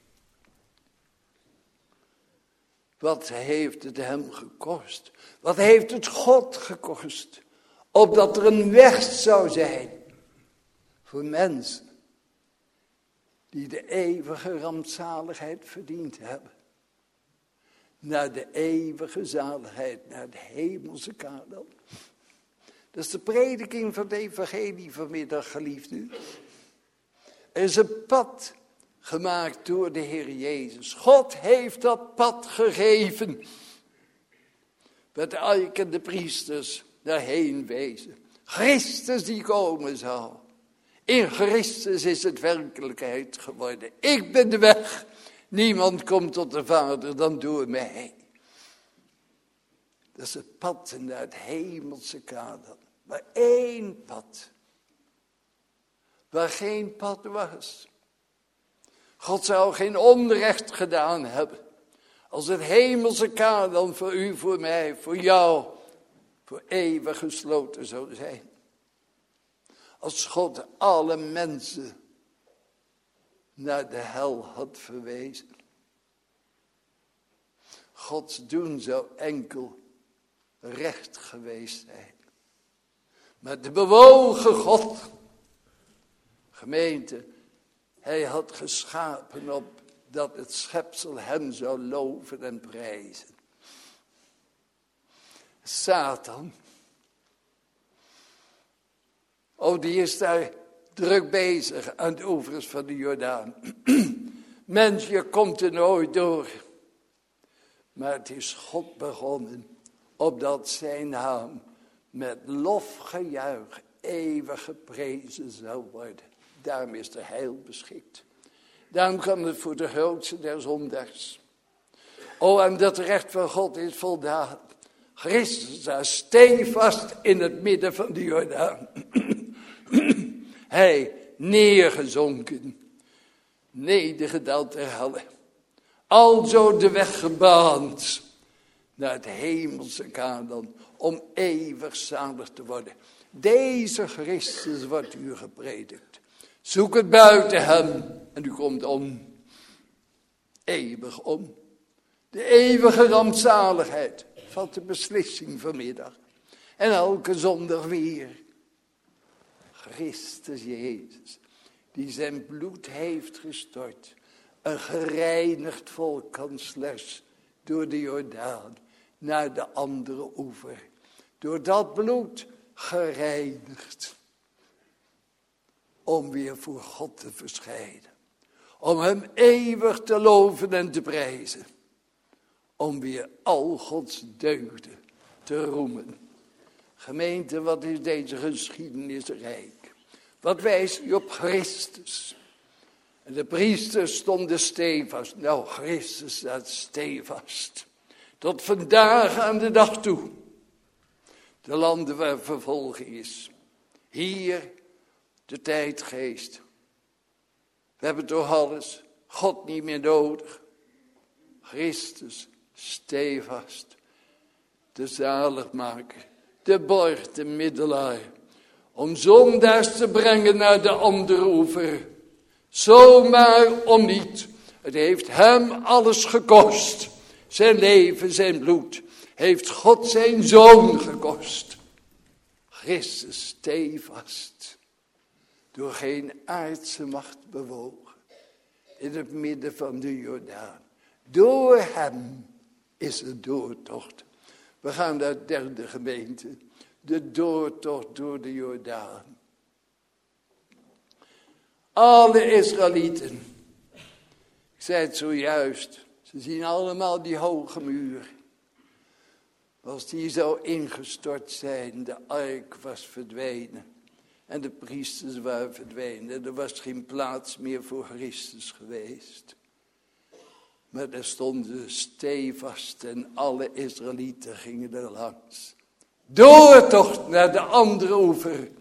Wat heeft het hem gekost? Wat heeft het God gekost? Opdat er een weg zou zijn. Voor mensen. Die de eeuwige rampzaligheid verdiend hebben. Naar de eeuwige zaligheid. Naar de hemelse Canaan. Dat is de prediking van het evangelie vanmiddag, geliefden. Er is een pad gemaakt door de Heer Jezus. God heeft dat pad gegeven. Met de ark en de priesters daarheen wezen. Christus die komen zou. In Christus is het werkelijkheid geworden. Ik ben de weg. Niemand komt tot de Vader dan door mij. Dat is het pad naar het hemelse Canaan. Maar één pad. Waar geen pad was. God zou geen onrecht gedaan hebben. Als het hemelse Canaan voor u, voor mij, voor jou, voor eeuwig gesloten zou zijn. Als God alle mensen naar de hel had verwezen. Gods doen zou enkel recht geweest zijn. Maar de bewogen God, gemeente, hij had geschapen op dat het schepsel hem zou loven en prijzen. Satan, oh, die is daar druk bezig aan de oevers van de Jordaan. Mens, je komt er nooit door. Maar het is God begonnen, opdat zijn naam met lofgejuich eeuwig geprezen zou worden. Daarom is er heil beschikt. Daarom kan het voor de grootste der zondaars. O, en dat recht van God is voldaan. Christus daar stevast in het midden van de Jordaan. Hij neergezonken, nedergedaald ter helle. Alzo de weg gebaand naar het hemelse Canaan om eeuwig zalig te worden. Deze Christus wordt u gepredikt. Zoek het buiten hem en u komt om. Eeuwig om. De eeuwige rampzaligheid van de beslissing vanmiddag. En elke zondag weer. Christus Jezus, die zijn bloed heeft gestort. Een gereinigd volk kan slechts door de Jordaan naar de andere oever. Door dat bloed gereinigd. Om weer voor God te verschijnen. Om hem eeuwig te loven en te prijzen. Om weer al Gods deugden te roemen. Gemeente, wat is deze geschiedenis rijk? Wat wijst u op Christus? En de priesters stonden stevast. Nou, Christus staat stevast. Tot vandaag aan de dag toe. De landen waar vervolging is. Hier de tijdgeest. We hebben toch alles. God niet meer nodig. Christus stevast. De zaligmaker. De borg, de middelaar. Om zondaars te brengen naar de andere oever. Zomaar om niet. Het heeft hem alles gekost. Zijn leven, zijn bloed. Heeft God zijn zoon gekost. Christus stevast. Door geen aardse macht bewogen. In het midden van de Jordaan. Door hem is het doortocht. We gaan naar de derde gemeente. De doortocht door de Jordaan. Alle Israëlieten. Ik zei het zojuist. Ze zien allemaal die hoge muur. Als die zou ingestort zijn. De ark was verdwenen. En de priesters waren verdwenen. Er was geen plaats meer voor Christus geweest. Maar daar stonden stevast en alle Israëlieten gingen er langs. Doortocht naar de andere oever.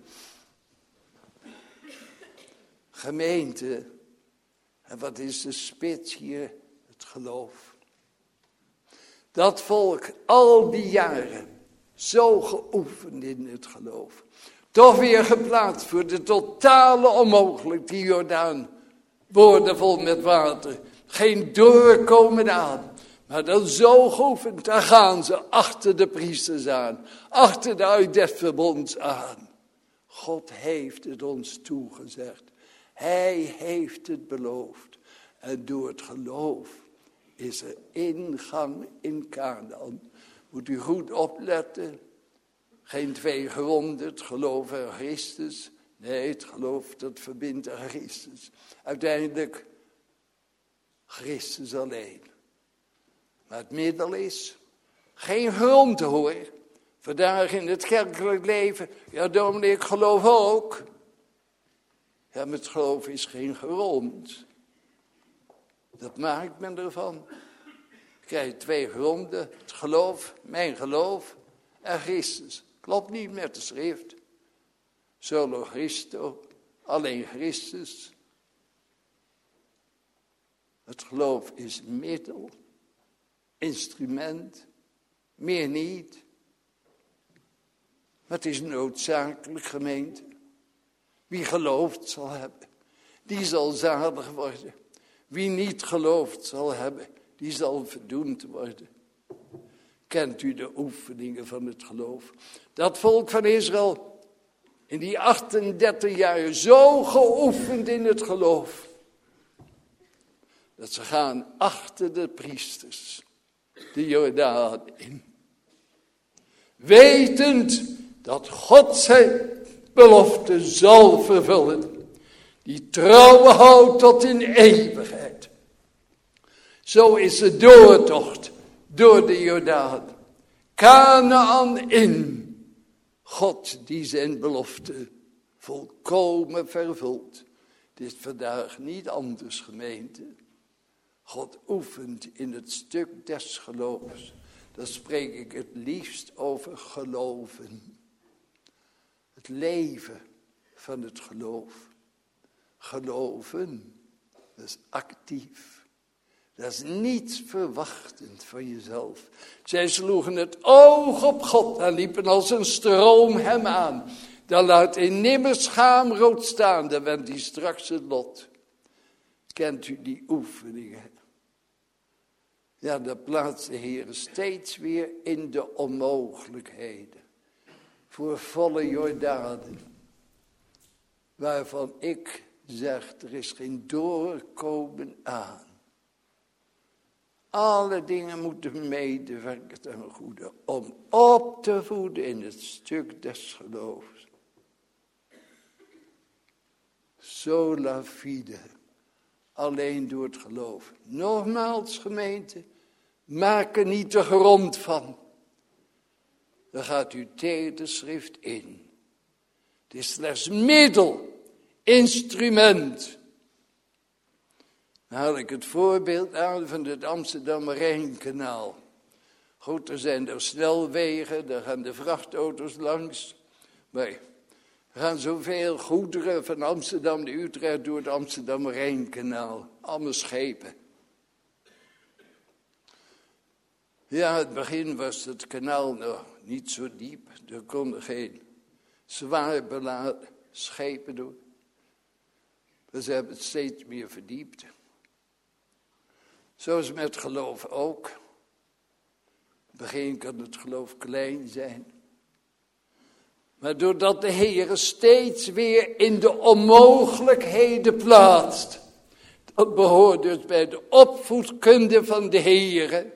Gemeente, en wat is de spits hier? Het geloof. Dat volk al die jaren zo geoefend in het geloof. Toch weer geplaatst voor de totale onmogelijk, die Jordaan. Boordevol met water. Geen doorkomen aan. Maar dan zo geoefend, daar gaan ze achter de priesters aan. Achter de uit des verbonds aan. God heeft het ons toegezegd. Hij heeft het beloofd. En door het geloof is er ingang in Kanaan. Moet u goed opletten. Geen twee gronden, het geloof aan Christus. Nee, het geloof dat verbindt aan Christus. Uiteindelijk Christus alleen. Maar het middel is geen grond hoor. Vandaag in het kerkelijk leven. Ja, dominee, ik geloof ook. Ja, maar het geloof is geen grond. Dat maakt men ervan. Ik krijg twee gronden. Het geloof, mijn geloof en Christus. Klopt niet met de schrift. Solo Christo, alleen Christus. Het geloof is middel, instrument, meer niet. Maar het is noodzakelijk, gemeente. Wie gelooft zal hebben, die zal zalig worden. Wie niet gelooft zal hebben, die zal verdoemd worden. Kent u de oefeningen van het geloof? Dat volk van Israël, in die achtendertig jaar, zo geoefend in het geloof. Dat ze gaan achter de priesters, de Jordaan in. Wetend dat God zijn belofte zal vervullen. Die trouwe houdt tot in eeuwigheid. Zo is de doortocht door de Jordaan. Kanaan in. God die zijn belofte volkomen vervult. Het is vandaag niet anders, gemeente. God oefent in het stuk des geloofs. Dan spreek ik het liefst over geloven. Het leven van het geloof. Geloven, dat is actief. Dat is niets verwachtend van jezelf. Zij sloegen het oog op God en liepen als een stroom hem aan. Dan laat hij nimmer schaamrood staan, dan wendt hij straks het lot. Kent u die oefeningen? Ja, dat plaatst de Heer steeds weer in de onmogelijkheden. Voor volle Jordanen. Waarvan ik zeg, er is geen doorkomen aan. Alle dingen moeten medewerken ten goede, om op te voeden in het stuk des geloofs. Sola fide, alleen door het geloof. Nogmaals gemeente, maak er niet te grond van. Dan gaat u tegen de schrift in. Het is slechts middel, instrument. Dan haal ik het voorbeeld aan van het Amsterdam-Rijnkanaal. Goed, er zijn er snelwegen, daar gaan de vrachtauto's langs. Maar er gaan zoveel goederen van Amsterdam naar Utrecht door het Amsterdam-Rijnkanaal. Allemaal schepen. Ja, in het begin was het kanaal nog niet zo diep. Er konden geen zwaar beladen schepen door. Dus ze hebben het steeds meer verdiept. Zo is met geloof ook. In het begin kan het geloof klein zijn. Maar doordat de Heer steeds weer in de onmogelijkheden plaatst. Dat behoort dus bij de opvoedkunde van de Heer.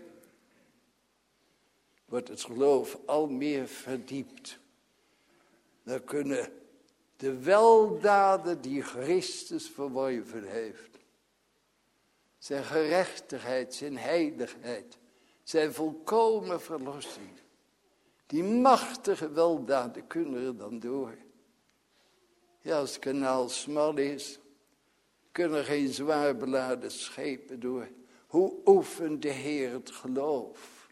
Wordt het geloof al meer verdiept. Dan kunnen de weldaden die Christus verworven heeft. Zijn gerechtigheid, zijn heiligheid, zijn volkomen verlossing. Die machtige weldaden kunnen er dan door. Ja, als het kanaal smal is, kunnen geen zwaar beladen schepen door. Hoe oefent de Heer het geloof?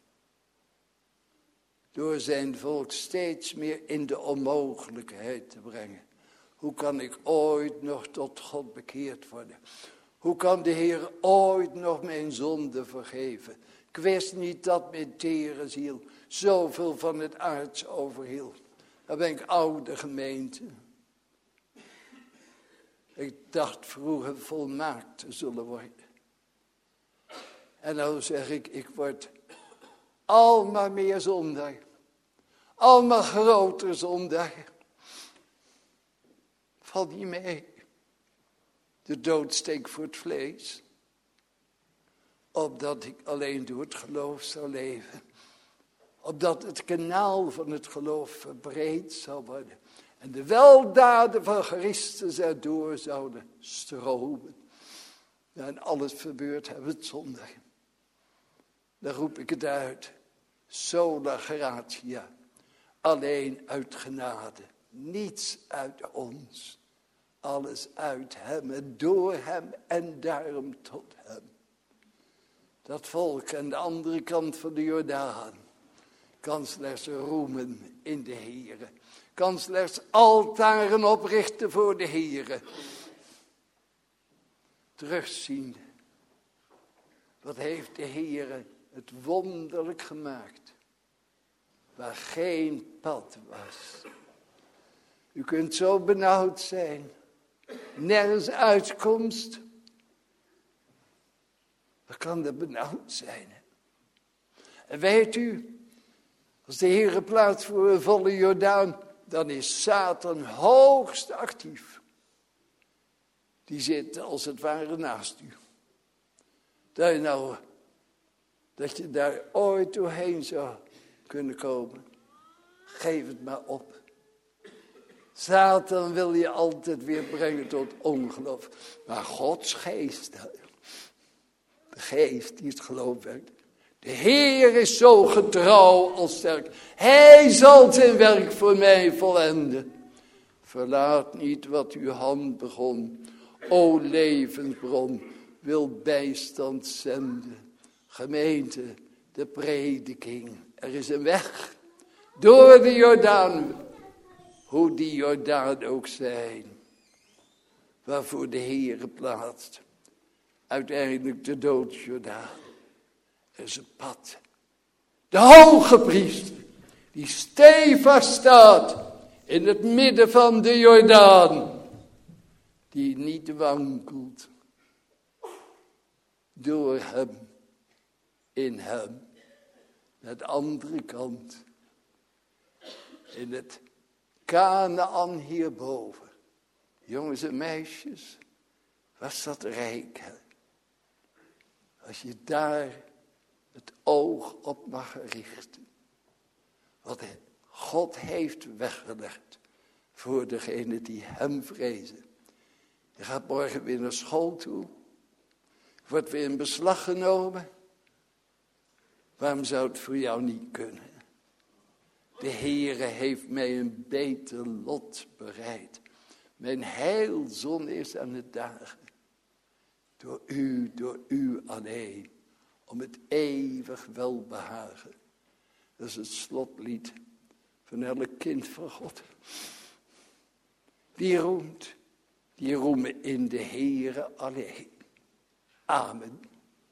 Door zijn volk steeds meer in de onmogelijkheid te brengen. Hoe kan ik ooit nog tot God bekeerd worden? Hoe kan de Heer ooit nog mijn zonde vergeven? Ik wist niet dat mijn tere ziel zoveel van het aards overhield. Dan ben ik oude gemeente. Ik dacht vroeger volmaakt te zullen worden. En nou zeg ik, ik word almaar meer zondag. Almaar groter zondag. Valt niet mee. De doodsteek voor het vlees. Opdat ik alleen door het geloof zou leven. Opdat het kanaal van het geloof verbreed zou worden. En de weldaden van Christus erdoor zouden stromen. Ja, en alles verbeurd hebben het zondag. Dan roep ik het uit. Sola gratia. Alleen uit genade. Niets uit ons. Alles uit hem en door hem en daarom tot hem. Dat volk aan de andere kant van de Jordaan kan slechts roemen in de Heere. Kan slechts altaren oprichten voor de Heere. Terugzien. Wat heeft de Heere het wonderlijk gemaakt. Waar geen pad was. U kunt zo benauwd zijn. Nergens uitkomst. Wat kan er benauwd zijn? En weet u, als de Heere plaatst voor een volle Jordaan, dan is Satan hoogst actief. Die zit als het ware naast u. Dat je, nou, dat je daar ooit doorheen zou kunnen komen. Geef het maar op. Satan wil je altijd weer brengen tot ongeloof. Maar Gods geest, de geest die het geloof werkt. De Heer is zo getrouw als sterk. Hij zal zijn werk voor mij volenden. Verlaat niet wat uw hand begon. O levensbron, wil bijstand zenden. Gemeente, de prediking. Er is een weg door de Jordaan. Hoe die Jordaan ook zijn. Waarvoor de Heere plaatst. Uiteindelijk de doodsjordaan. Er is een pad. De hoge priester. Die stevig staat. In het midden van de Jordaan. Die niet wankelt. Door hem. In hem. Naar de andere kant. In het Kanaan hierboven. Jongens en meisjes. Was dat rijk. Hè? Als je daar het oog op mag richten. Wat God heeft weggelegd voor degenen die hem vrezen. Je gaat morgen weer naar school toe. Wordt weer in beslag genomen. Waarom zou het voor jou niet kunnen? De Heere heeft mij een beter lot bereid. Mijn heilzon is aan het dagen. Door u, door u alleen. Om het eeuwig welbehagen. Dat is het slotlied van elk kind van God. Die roemt, die roemen in de Heere alleen. Amen.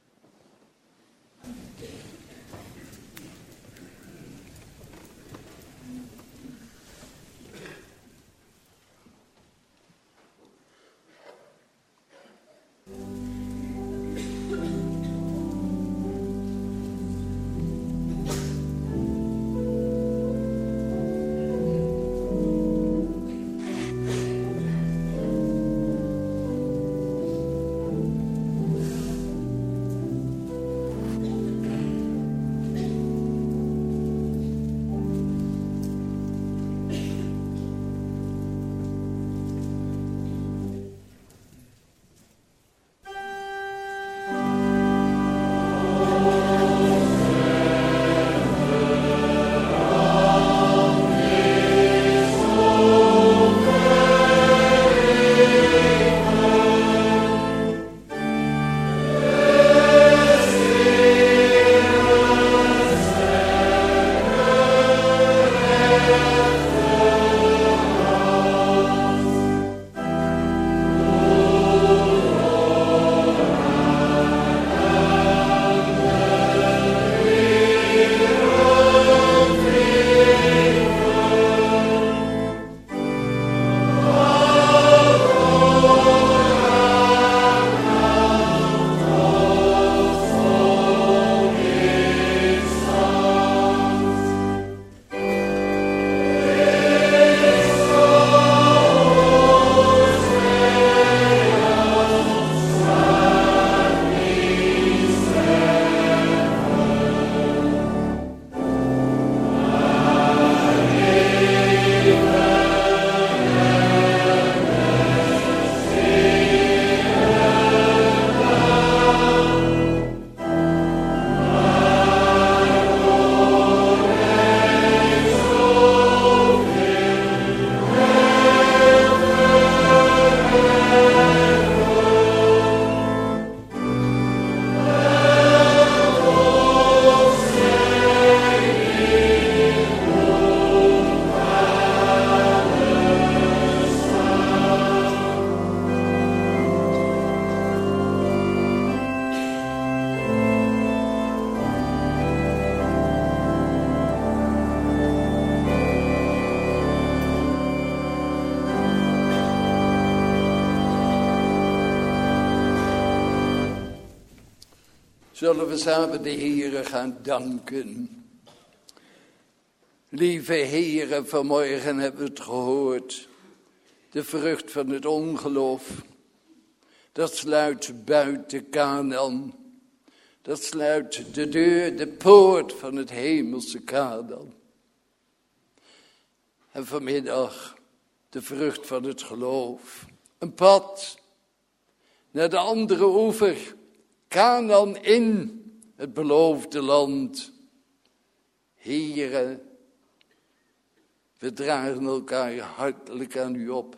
Zullen we samen de Heere gaan danken. Lieve Heere, vanmorgen hebben we het gehoord. De vrucht van het ongeloof. Dat sluit buiten Kanaan. Dat sluit de deur, de poort van het hemelse Kanaan. En vanmiddag de vrucht van het geloof. Een pad naar de andere oever. Kanaan in het beloofde land. Heere, we dragen elkaar hartelijk aan u op.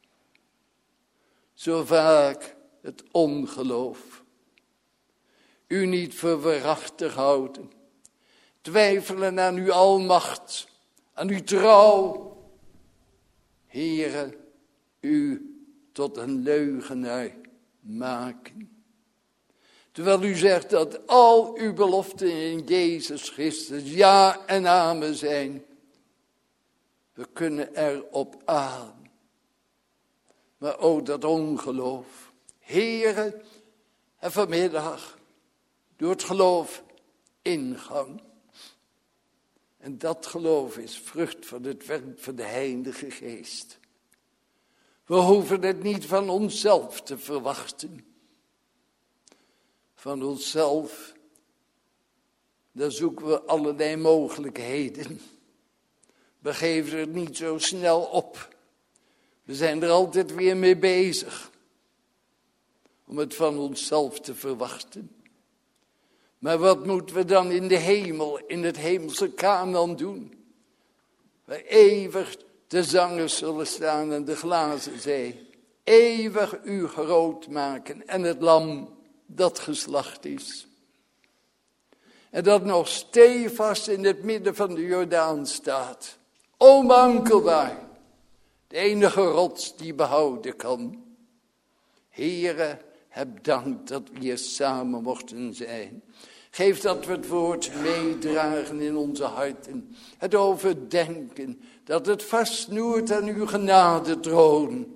Zo vaak het ongeloof. U niet voor waarachtig houden. Twijfelen aan uw almacht, aan uw trouw. Heere, u tot een leugenaar maken. Terwijl u zegt dat al uw beloften in Jezus Christus ja en amen zijn. We kunnen erop aan. Maar ook dat ongeloof. Heere, en vanmiddag door het geloof ingang. En dat geloof is vrucht van het werk van de Heilige Geest. We hoeven het niet van onszelf te verwachten. Van onszelf Dan zoeken we allerlei mogelijkheden. We geven het niet zo snel op. We zijn er altijd weer mee bezig. Om het van onszelf te verwachten. Maar wat moeten we dan in de hemel, in het hemelse Kanaan doen? Waar eeuwig de zangers zullen staan en de glazen zee. Eeuwig u groot maken en het lam dat geslacht is. En dat nog stevast in het midden van de Jordaan staat. Onwankelbaar. De enige rots die behouden kan. Heere, heb dank dat we hier samen mochten zijn. Geef dat we het woord meedragen in onze harten. Het overdenken. Dat het vastsnoert aan uw genadetroon.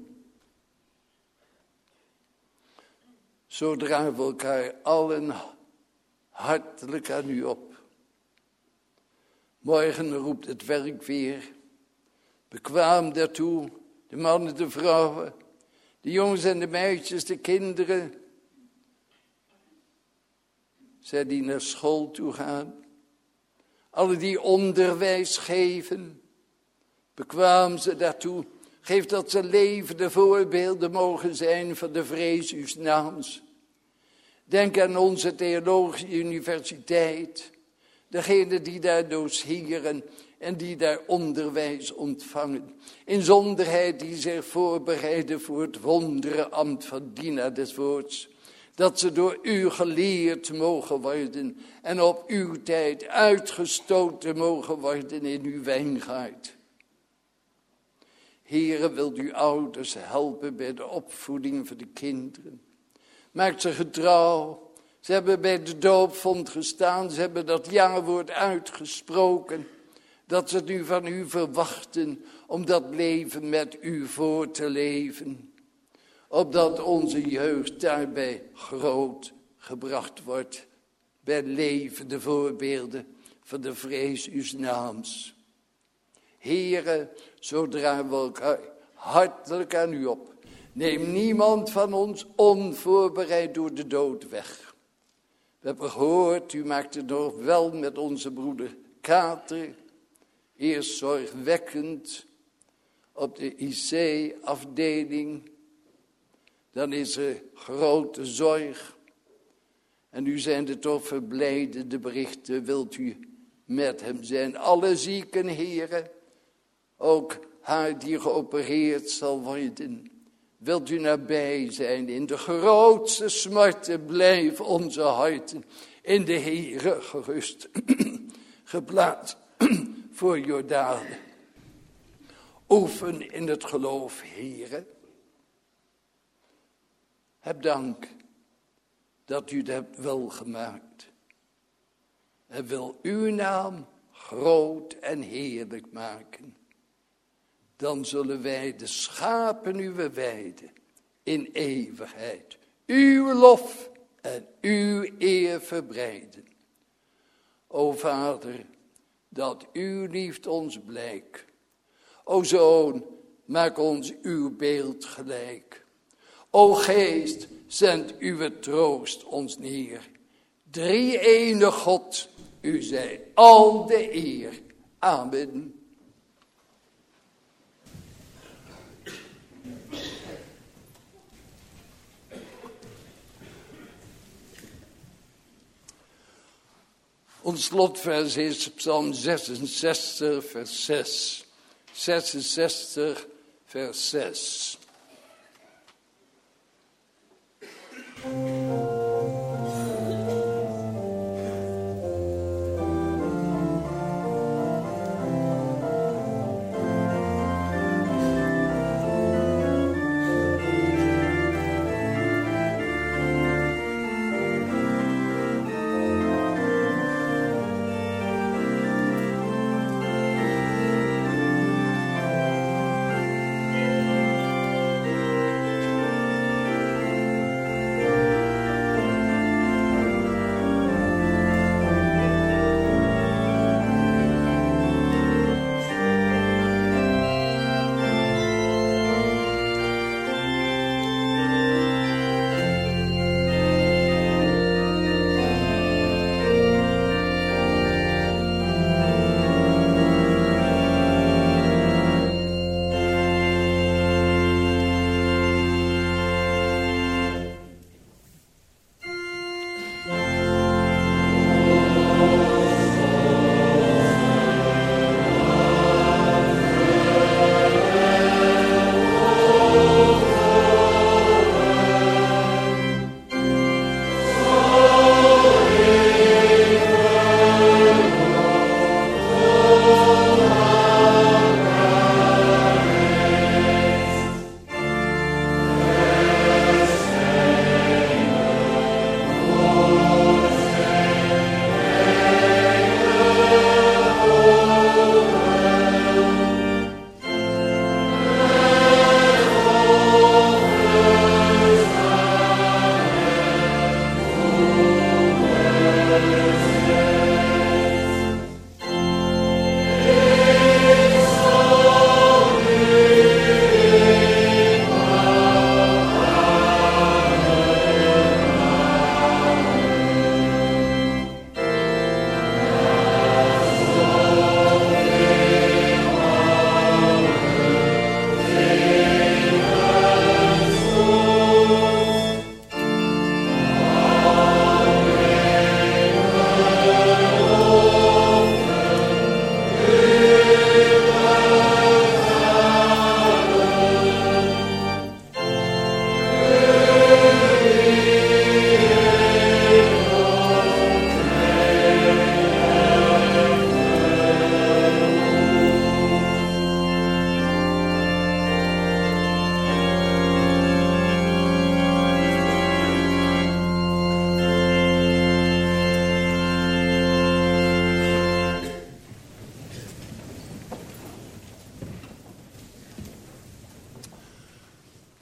Zo dragen we elkaar allen hartelijk aan u op. Morgen roept het werk weer. Bekwaam daartoe. De mannen, de vrouwen. De jongens en de meisjes, de kinderen. Zij die naar school toe gaan. Alle die onderwijs geven. Bekwaam ze daartoe. Geef dat ze levende voorbeelden mogen zijn van de vrees uws naams. Denk aan onze theologische universiteit. Degenen die daar doseren en die daar onderwijs ontvangen. Inzonderheid die zich voorbereiden voor het wondere ambt van dienaar des woords. Dat ze door u geleerd mogen worden en op uw tijd uitgestoten mogen worden in uw wijngaard. Heere, wilt u ouders helpen bij de opvoeding van de kinderen. Maak ze getrouw. Ze hebben bij de doopvond gestaan. Ze hebben dat ja-woord uitgesproken. Dat ze het nu van u verwachten om dat leven met u voor te leven. Opdat onze jeugd daarbij groot gebracht wordt. Bij levende voorbeelden van de vrees uws naams. Heere, zo dragen we elkaar hartelijk aan u op. Neem niemand van ons onvoorbereid door de dood weg. We hebben gehoord, u maakt het nog wel met onze broeder Kater. Eerst zorgwekkend op de I C-afdeling. Dan is er grote zorg. En nu zijn er toch verblijdende berichten. Wilt u met hem zijn? Alle zieken, heren. Ook haar die geopereerd zal worden. Wilt u nabij zijn in de grootste smarten, blijf onze harten in de Heere gerust, geplaatst voor Jordaan. Oefen in het geloof, Heere. Heb dank dat u het hebt welgemaakt. En wil uw naam groot en heerlijk maken. Dan zullen wij de schapen uw weide in eeuwigheid uw lof en uw eer verbreiden. O Vader, dat uw liefde ons blijk. O Zoon, maak ons uw beeld gelijk. O Geest, zend uw troost ons neer. Drie-ene God, u zij al de eer. Amen. Ons slotvers is Psalm zesenzestig, vers zes. zesenzestig, vers zes.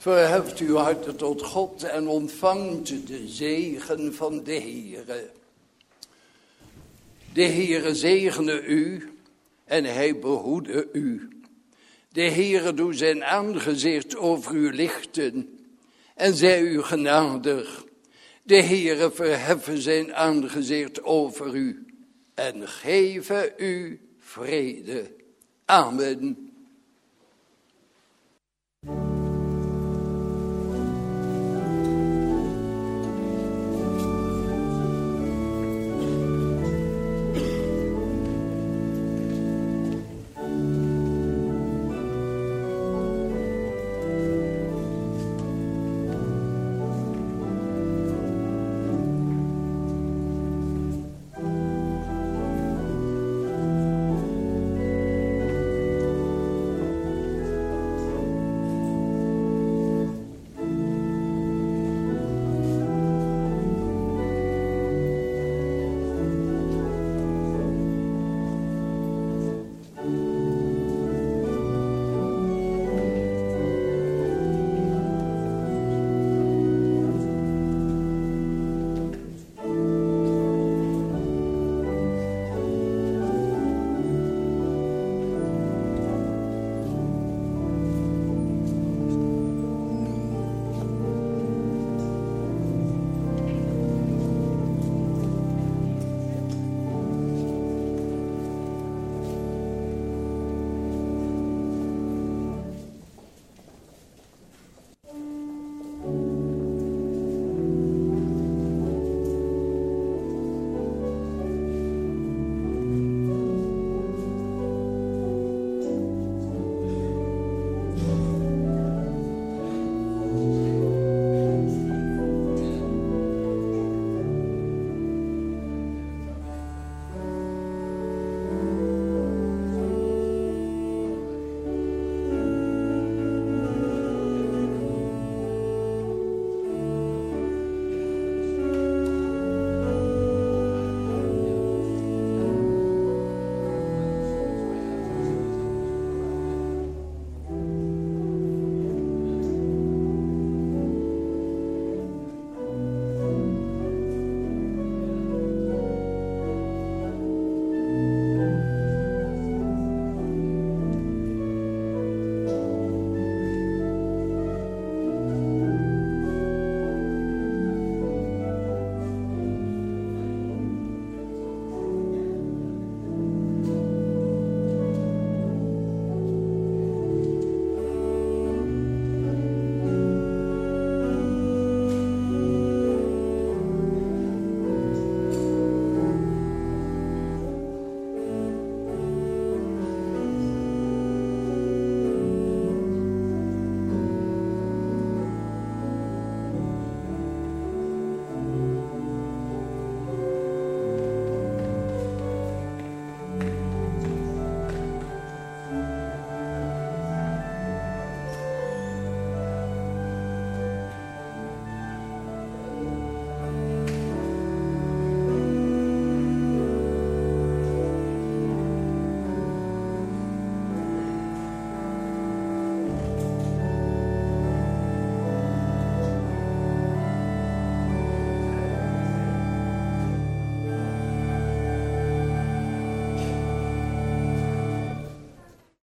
Verheft uw harten tot God en ontvangt de zegen van de Heere. De Heere zegene u en hij behoede u. De Heere doe zijn aangezicht over u lichten en zij u genadig. De Heere verheffen zijn aangezicht over u en geven u vrede. Amen.